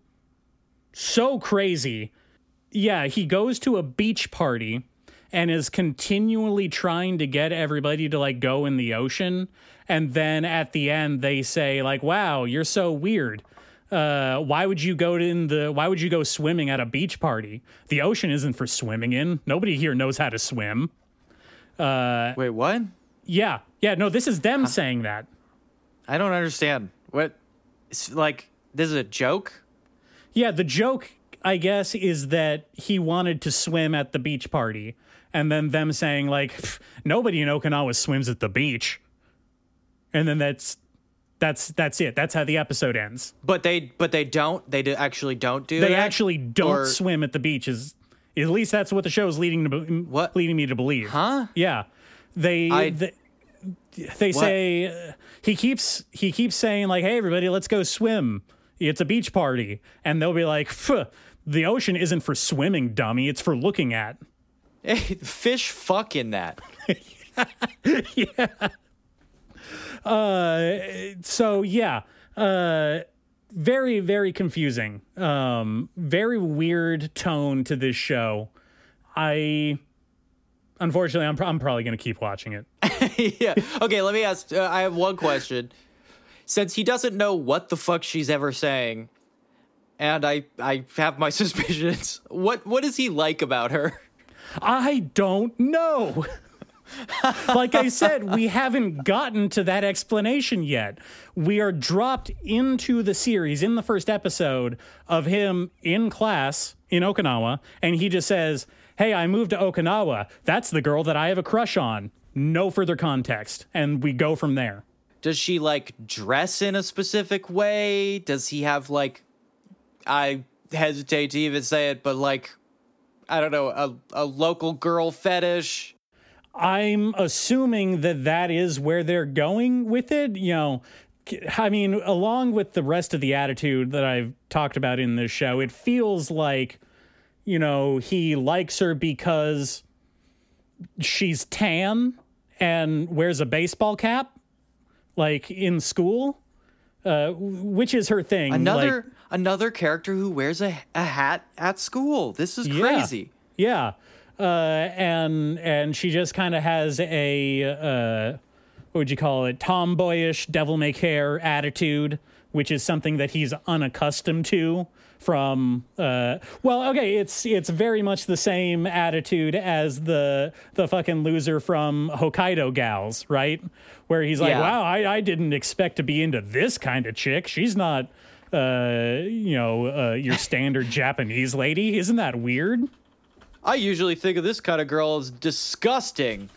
S2: so crazy. Yeah, he goes to a beach party and is continually trying to get everybody to like go in the ocean. And then at the end they say like, wow, you're so weird. Uh, why would you go to in the? Why would you go swimming at a beach party? The ocean isn't for swimming in. Nobody here knows how to swim. Uh,
S1: Wait, what?
S2: Yeah, yeah. No, this is them huh? saying that.
S1: I don't understand. What? It's like this is a joke?
S2: Yeah, the joke, I guess, is that he wanted to swim at the beach party, and then them saying like, nobody in Okinawa swims at the beach, and then that's. That's that's it. That's how the episode ends.
S1: But they but they don't. They do actually don't do.
S2: They
S1: that?
S2: actually don't
S1: or...
S2: swim at the beaches. At least that's what the show is leading to.
S1: What?
S2: Leading me to believe.
S1: Huh?
S2: Yeah. They
S1: I...
S2: they, they say uh, he keeps he keeps saying like, "Hey everybody, let's go swim. It's a beach party," and they'll be like, "The ocean isn't for swimming, dummy. It's for looking at."
S1: Hey, fish fuck in that.
S2: Yeah. Uh, so yeah, uh, very, very confusing. Um, very weird tone to this show. I, unfortunately, I'm, I'm probably going to keep watching it.
S1: Yeah. Okay. Let me ask, uh, I have one question. Since he doesn't know what the fuck she's ever saying, and I, I have my suspicions, what, what is he like about her?
S2: I don't know. Like I said, we haven't gotten to that explanation yet. We are dropped into the series in the first episode of him in class in Okinawa, and he just says, "Hey, I moved to Okinawa. That's the girl that I have a crush on." No further context, and we go from there.
S1: Does she, like, dress in a specific way? Does he have, like, I hesitate to even say it, but, like, I don't know, a, a local girl fetish?
S2: I'm assuming that that is where they're going with it. You know, I mean, along with the rest of the attitude that I've talked about in this show, it feels like, you know, he likes her because she's tan and wears a baseball cap, like in school, uh, which is her thing.
S1: Another
S2: like,
S1: another character who wears a, a hat at school. This is crazy.
S2: Yeah. yeah. Uh, and and she just kind of has a uh, what would you call it, tomboyish, devil may care attitude, which is something that he's unaccustomed to from. Uh, well, okay, it's it's very much the same attitude as the the fucking loser from Hokkaido Gals, right? Where he's like,
S1: yeah.
S2: wow, I, I didn't expect to be into this kind of chick. She's not, uh, you know, uh, your standard Japanese lady. Isn't that weird?
S1: I usually think of this kind of girl as disgusting.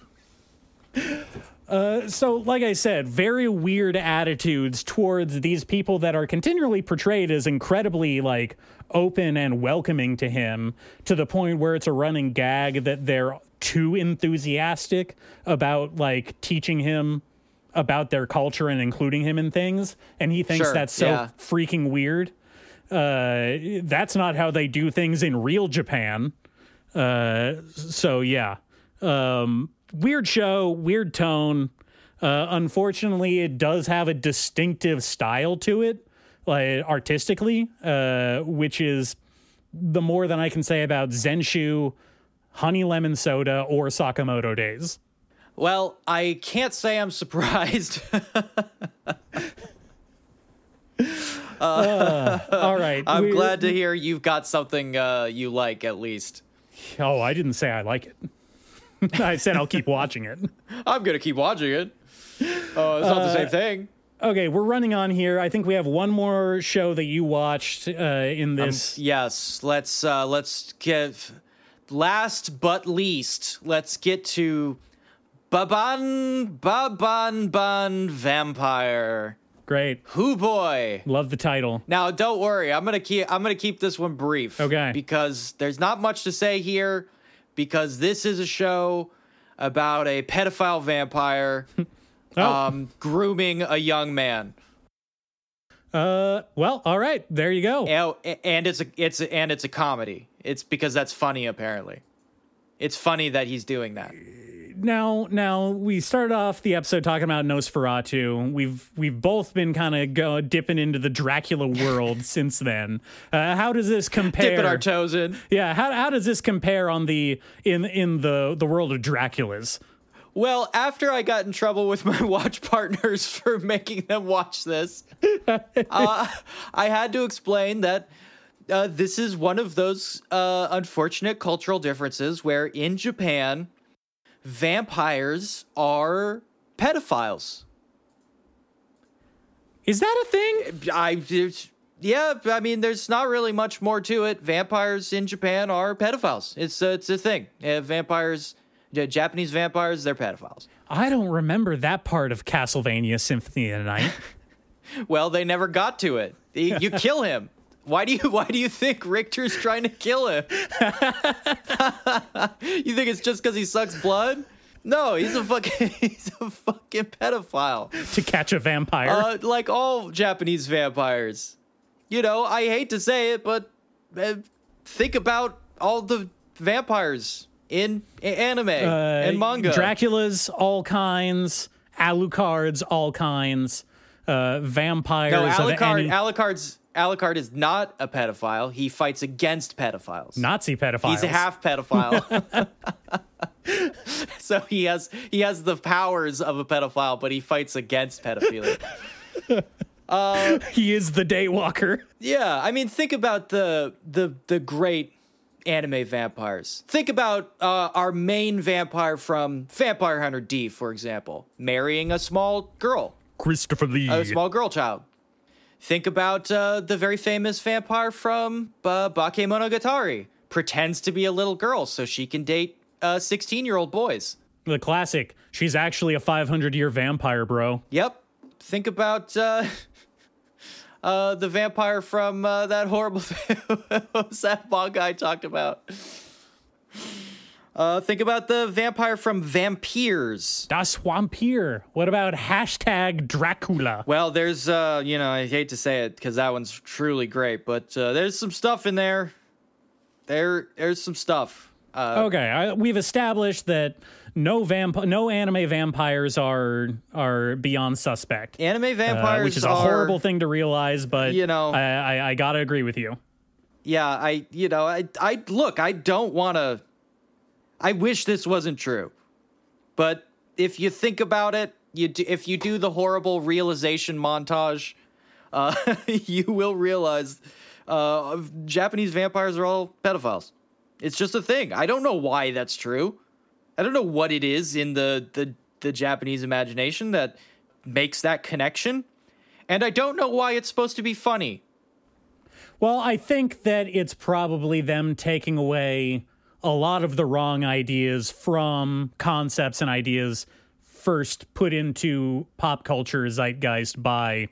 S2: Uh, so, like I said, very weird attitudes towards these people that are continually portrayed as incredibly, like, open and welcoming to him, to the point where it's a running gag that they're too enthusiastic about, like, teaching him about their culture and including him in things. And he thinks
S1: sure,
S2: that's so
S1: yeah.
S2: freaking weird. Uh, that's not how they do things in real Japan. Uh, so yeah, um, weird show, weird tone. Uh, unfortunately, it does have a distinctive style to it, like artistically, uh, which is the more than I can say about Zenshu, Honey Lemon Soda, or Sakamoto Days.
S1: Well, I can't say I'm surprised.
S2: uh, all right.
S1: I'm
S2: We're,
S1: glad to hear you've got something uh, you like, at least.
S2: Oh, I didn't say I like it. I said I'll keep watching it.
S1: I'm going to keep watching it. Oh, uh, it's not uh, the same thing.
S2: Okay, we're running on here. I think we have one more show that you watched uh, in this.
S1: Um, yes, let's uh, let's get last but least. Let's get to Baban Baban Ban Vampire.
S2: Great.
S1: Hoo boy.
S2: Love the title.
S1: Now, don't worry. I'm gonna keep. I'm gonna keep this one brief.
S2: Okay.
S1: Because there's not much to say here. Because this is a show about a pedophile vampire oh. um, grooming a young man.
S2: Uh. Well. All right. There you go.
S1: And, and it's a. It's a, and it's a comedy. It's because that's funny. Apparently, it's funny that he's doing that.
S2: Now, now we started off the episode talking about Nosferatu. We've we've both been kind of go dipping into the Dracula world since then. Uh, how does this compare?
S1: Dipping our toes in.
S2: Yeah. How how does this compare on the in in the the world of Draculas?
S1: Well, after I got in trouble with my watch partners for making them watch this, uh, I had to explain that uh, this is one of those uh, unfortunate cultural differences where in Japan, vampires are pedophiles.
S2: Is that a thing?
S1: I, there's- yeah, I mean, there's not really much more to it. Vampires in Japan are pedophiles. It's a, it's a thing. Uh, vampires, uh, Japanese vampires, they're pedophiles.
S2: I don't remember that part of Castlevania Symphony of the Night.
S1: Well, they never got to it. You, you kill him. Why do you Why do you think Richter's trying to kill him? You think it's just because he sucks blood? No, he's a fucking he's a fucking pedophile.
S2: To catch a vampire.
S1: Uh, like all Japanese vampires. You know, I hate to say it, but uh, think about all the vampires in a- anime
S2: Uh,
S1: and manga.
S2: Dracula's all kinds. Alucard's all kinds. Uh, vampires
S1: no,
S2: of
S1: Alucard,
S2: any
S1: Alucard's Alucard is not a pedophile. He fights against pedophiles.
S2: Nazi pedophiles.
S1: He's a half pedophile. So he has he has the powers of a pedophile, but he fights against pedophilia.
S2: He is the Daywalker.
S1: Yeah, I mean, think about the the the great anime vampires. Think about uh, our main vampire from Vampire Hunter D, for example, marrying a small girl,
S3: Christopher Lee.
S1: a small girl child. Think about uh, the very famous vampire from uh, Bakemonogatari, pretends to be a little girl so she can date uh, sixteen-year-old boys.
S2: The classic. She's actually a five hundred year vampire, bro.
S1: Yep. Think about uh, uh, the vampire from uh, that horrible what was that manga I talked about? Uh, think about the vampire from Vampires.
S2: Das Vampir. What about hashtag Dracula?
S1: Well, there's, uh, you know, I hate to say it because that one's truly great, but uh, there's some stuff in there. There, there's some stuff. Uh,
S2: Okay, I, we've established that no vamp- no anime vampires are are beyond suspect.
S1: Anime vampires
S2: Uh, which is a
S1: are,
S2: horrible thing to realize, but
S1: You know-
S2: I, I, I gotta agree with you.
S1: Yeah, I, you know, I, I look, I don't want to. I wish this wasn't true, but if you think about it, you do, if you do the horrible realization montage, uh, you will realize uh, Japanese vampires are all pedophiles. It's just a thing. I don't know why that's true. I don't know what it is in the the, the Japanese imagination that makes that connection, and I don't know why it's supposed to be funny.
S2: Well, I think that it's probably them taking away a lot of the wrong ideas from concepts and ideas first put into pop culture zeitgeist by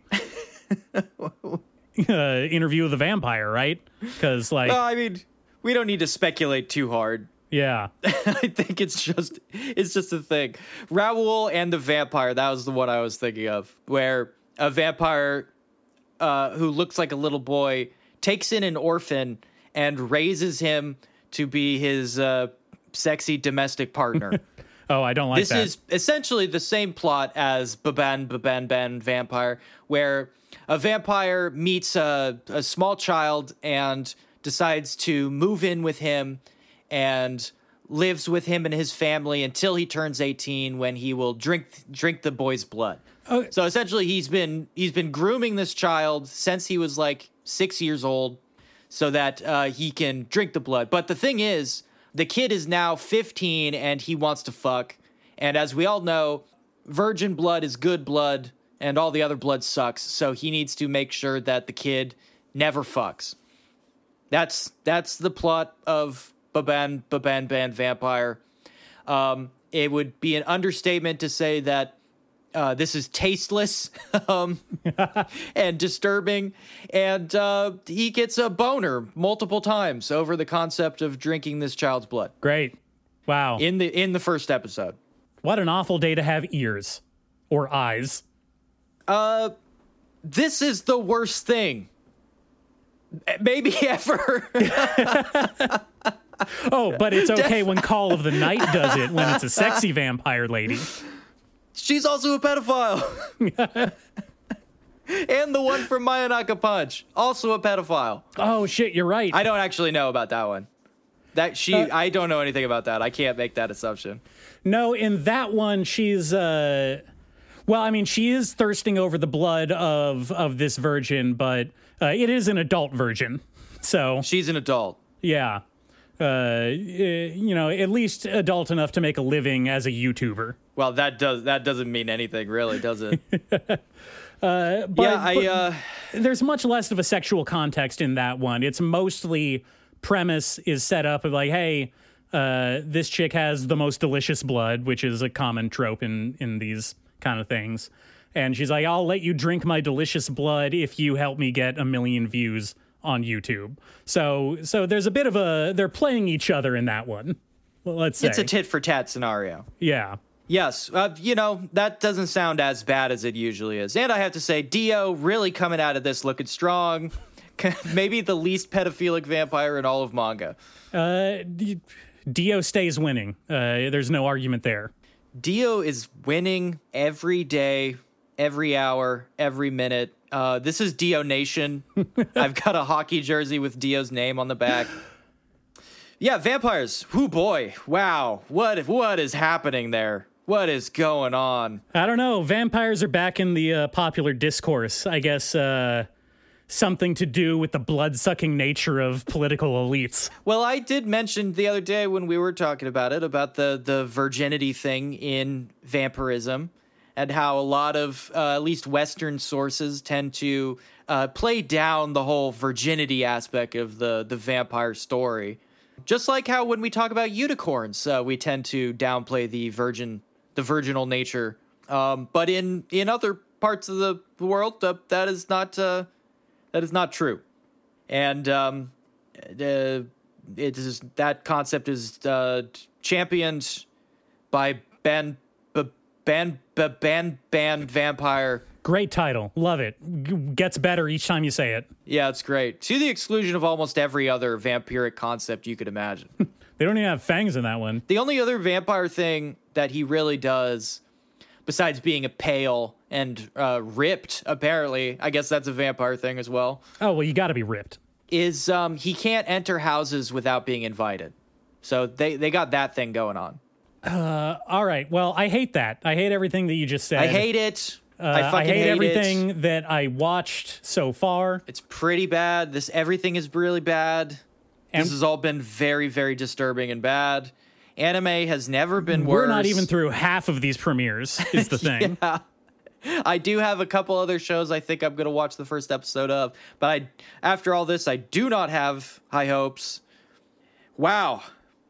S2: uh, Interview with the Vampire, right? Because, like,
S1: Well, I mean, we don't need to speculate too hard.
S2: yeah.
S1: I think it's just it's just a thing. Raoul and the vampire, that was the one I was thinking of, where a vampire uh, who looks like a little boy takes in an orphan and raises him to be his uh, sexy domestic partner.
S2: Oh, I don't like
S1: This
S2: that.
S1: is essentially the same plot as Baban Baban Ban Vampire, where a vampire meets a, a small child and decides to move in with him and lives with him and his family until he turns eighteen, when he will drink drink the boy's blood.
S2: Okay.
S1: So essentially he's been he's been grooming this child since he was like six years old so that uh, he can drink the blood. But the thing is, the kid is now fifteen and he wants to fuck. And as we all know, virgin blood is good blood and all the other blood sucks. So he needs to make sure that the kid never fucks. That's that's the plot of Baban Baban Ban Vampire. Um, it would be an understatement to say that uh, this is tasteless um, and disturbing, and uh, he gets a boner multiple times over the concept of drinking this child's blood
S2: Great. Wow.
S1: in the in the first episode.
S2: What an awful day to have ears or eyes.
S1: Uh, this is the worst thing, maybe ever.
S2: Oh, but it's okay when Call of the Night does it, when it's a sexy vampire lady.
S1: She's also a pedophile. And the one from Mayanaka Punch, also a pedophile.
S2: Oh, shit, you're right.
S1: I don't actually know about that one. That she,
S2: Uh,
S1: I don't know anything about that. I can't make that assumption.
S2: No, in that one, she's, uh, well, I mean, she is thirsting over the blood of, of this virgin, but uh, it is an adult virgin. So,
S1: She's an adult.
S2: yeah. Uh, you know, at least adult enough to make a living as a YouTuber.
S1: Well, that does that doesn't mean anything, really, does it?
S2: But,
S1: yeah, I.
S2: but
S1: Uh,
S2: there's much less of a sexual context in that one. It's mostly premise is set up of like, hey, uh, this chick has the most delicious blood, which is a common trope in, in these kind of things. And she's like, I'll let you drink my delicious blood if you help me get a million views on YouTube. So so there's a bit of a, they're playing each other in that one. Well, let's say.
S1: it's a tit for tat scenario.
S2: Yeah.
S1: Yes, uh, you know, that doesn't sound as bad as it usually is. And I have to say, Dio really coming out of this looking strong. Maybe the least pedophilic vampire in all of manga.
S2: Uh, D- Dio stays winning. Uh, there's no argument there.
S1: Dio is winning every day, every hour, every minute. Uh, this is Dio Nation. I've got a hockey jersey with Dio's name on the back. Yeah, vampires. Whoo boy. Wow. What what is happening there? What is going on?
S2: I don't know. Vampires are back in the uh, popular discourse. I guess uh, something to do with the blood-sucking nature of political elites.
S1: Well, I did mention the other day when we were talking about it, about the, the virginity thing in vampirism, and how a lot of, uh, at least Western sources, tend to uh, play down the whole virginity aspect of the, the vampire story. Just like how when we talk about unicorns, uh, we tend to downplay the virgin, the virginal nature. Um, but in, in other parts of the world, uh, that is not uh, that is not true. And um, uh, it is that concept is uh, championed by ban b- ban b- ban ban vampire.
S2: Great title. Love it. G- gets better each time you say it.
S1: Yeah, it's great. To the exclusion of almost every other vampiric concept you could imagine.
S2: They don't even have fangs in that one.
S1: The only other vampire thing that he really does, besides being a pale and uh, ripped, apparently, I guess that's a vampire thing as well,
S2: Oh, well, you got to be ripped.
S1: is um, he can't enter houses without being invited. So they, they got that thing going on.
S2: All right. Well, I hate that. I hate everything that you just said.
S1: I hate it.
S2: Uh,
S1: I fucking
S2: I hate,
S1: hate
S2: everything
S1: it.
S2: that I watched so far.
S1: It's pretty bad. This everything is really bad.
S2: And
S1: This has all been very, very disturbing and bad. Anime has never been worse.
S2: we're not even through half of these premieres, is the thing.
S1: Yeah. I do have a couple other shows I think I'm going to watch the first episode of, but I, after all this, I do not have high hopes. Wow.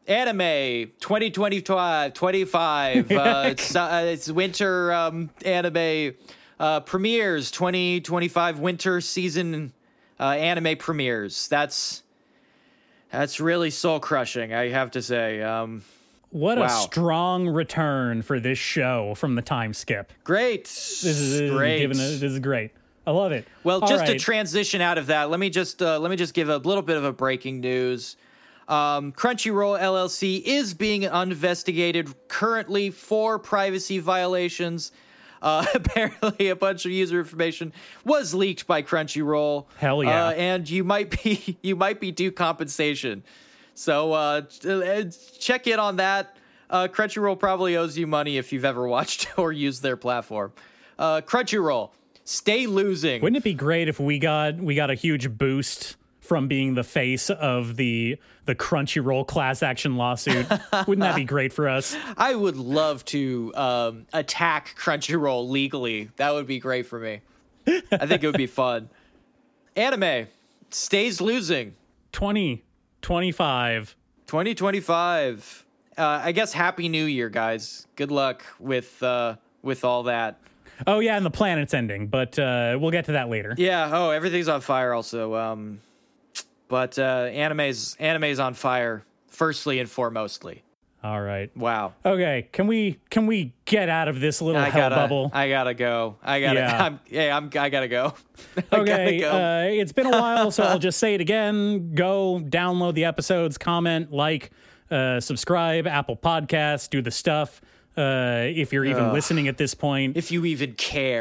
S1: Anime twenty twenty-five, twenty-five uh, it's, uh, it's winter um, anime uh, premieres, twenty twenty-five winter season uh, anime premieres. That's that's really soul crushing, I have to say. Um,
S2: What
S1: Wow.
S2: a strong return for this show from the time skip.
S1: great.
S2: This is, this is
S1: great.
S2: giving a- this is great. I love it.
S1: Well,
S2: All
S1: just to
S2: right.
S1: transition out of that, let me just uh, let me just give a little bit of a breaking news. Um, Crunchyroll L L C is being investigated currently for privacy violations. Uh, apparently, a bunch of user information was leaked by Crunchyroll.
S2: Hell yeah.
S1: Uh, and you might be you might be due compensation. So uh, check in on that. Uh, Crunchyroll probably owes you money if you've ever watched or used their platform. Uh, Crunchyroll, stay losing.
S2: Wouldn't it be great if we got we got a huge boost from being the face of the the Crunchyroll class action lawsuit? Wouldn't that be great for us?
S1: I would love to um, attack Crunchyroll legally. That would be great for me. I think it would be fun. Anime stays losing.
S2: twenty twenty-five.
S1: twenty twenty-five. Uh, I guess Happy New Year, guys. Good luck with uh, with all that.
S2: Oh yeah, and the planet's ending, but uh, we'll get to that later.
S1: Yeah. Oh, everything's on fire. Also, um, but uh, anime's anime's on fire. Firstly and foremostly.
S2: All right.
S1: Wow.
S2: Okay, can we can we get out of this little
S1: I
S2: hell
S1: gotta.
S2: bubble?
S1: I gotta go. I gotta.
S2: Yeah.
S1: I'm, yeah. I'm. I gotta go. I
S2: Okay,
S1: gotta go.
S2: uh, it's been a while, so I'll just say it again. Go download the episodes, comment, like, uh, subscribe, Apple Podcasts, do the stuff. Uh, if you're even
S1: Ugh.
S2: listening at this point,
S1: If you even care.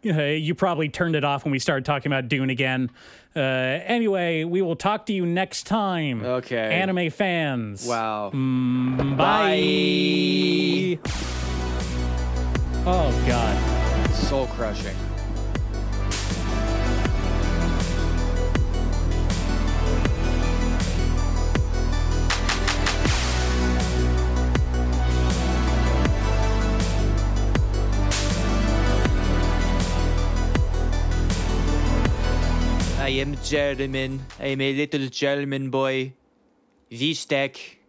S2: uh, you probably turned it off when we started talking about Dune again. Uh, anyway, we will talk to you next time.
S1: Okay.
S2: Anime fans.
S1: Wow.
S2: Mm,
S1: Bye.
S2: bye. Oh, God.
S1: Soul crushing. I am German. I am a little German boy. V-Stack.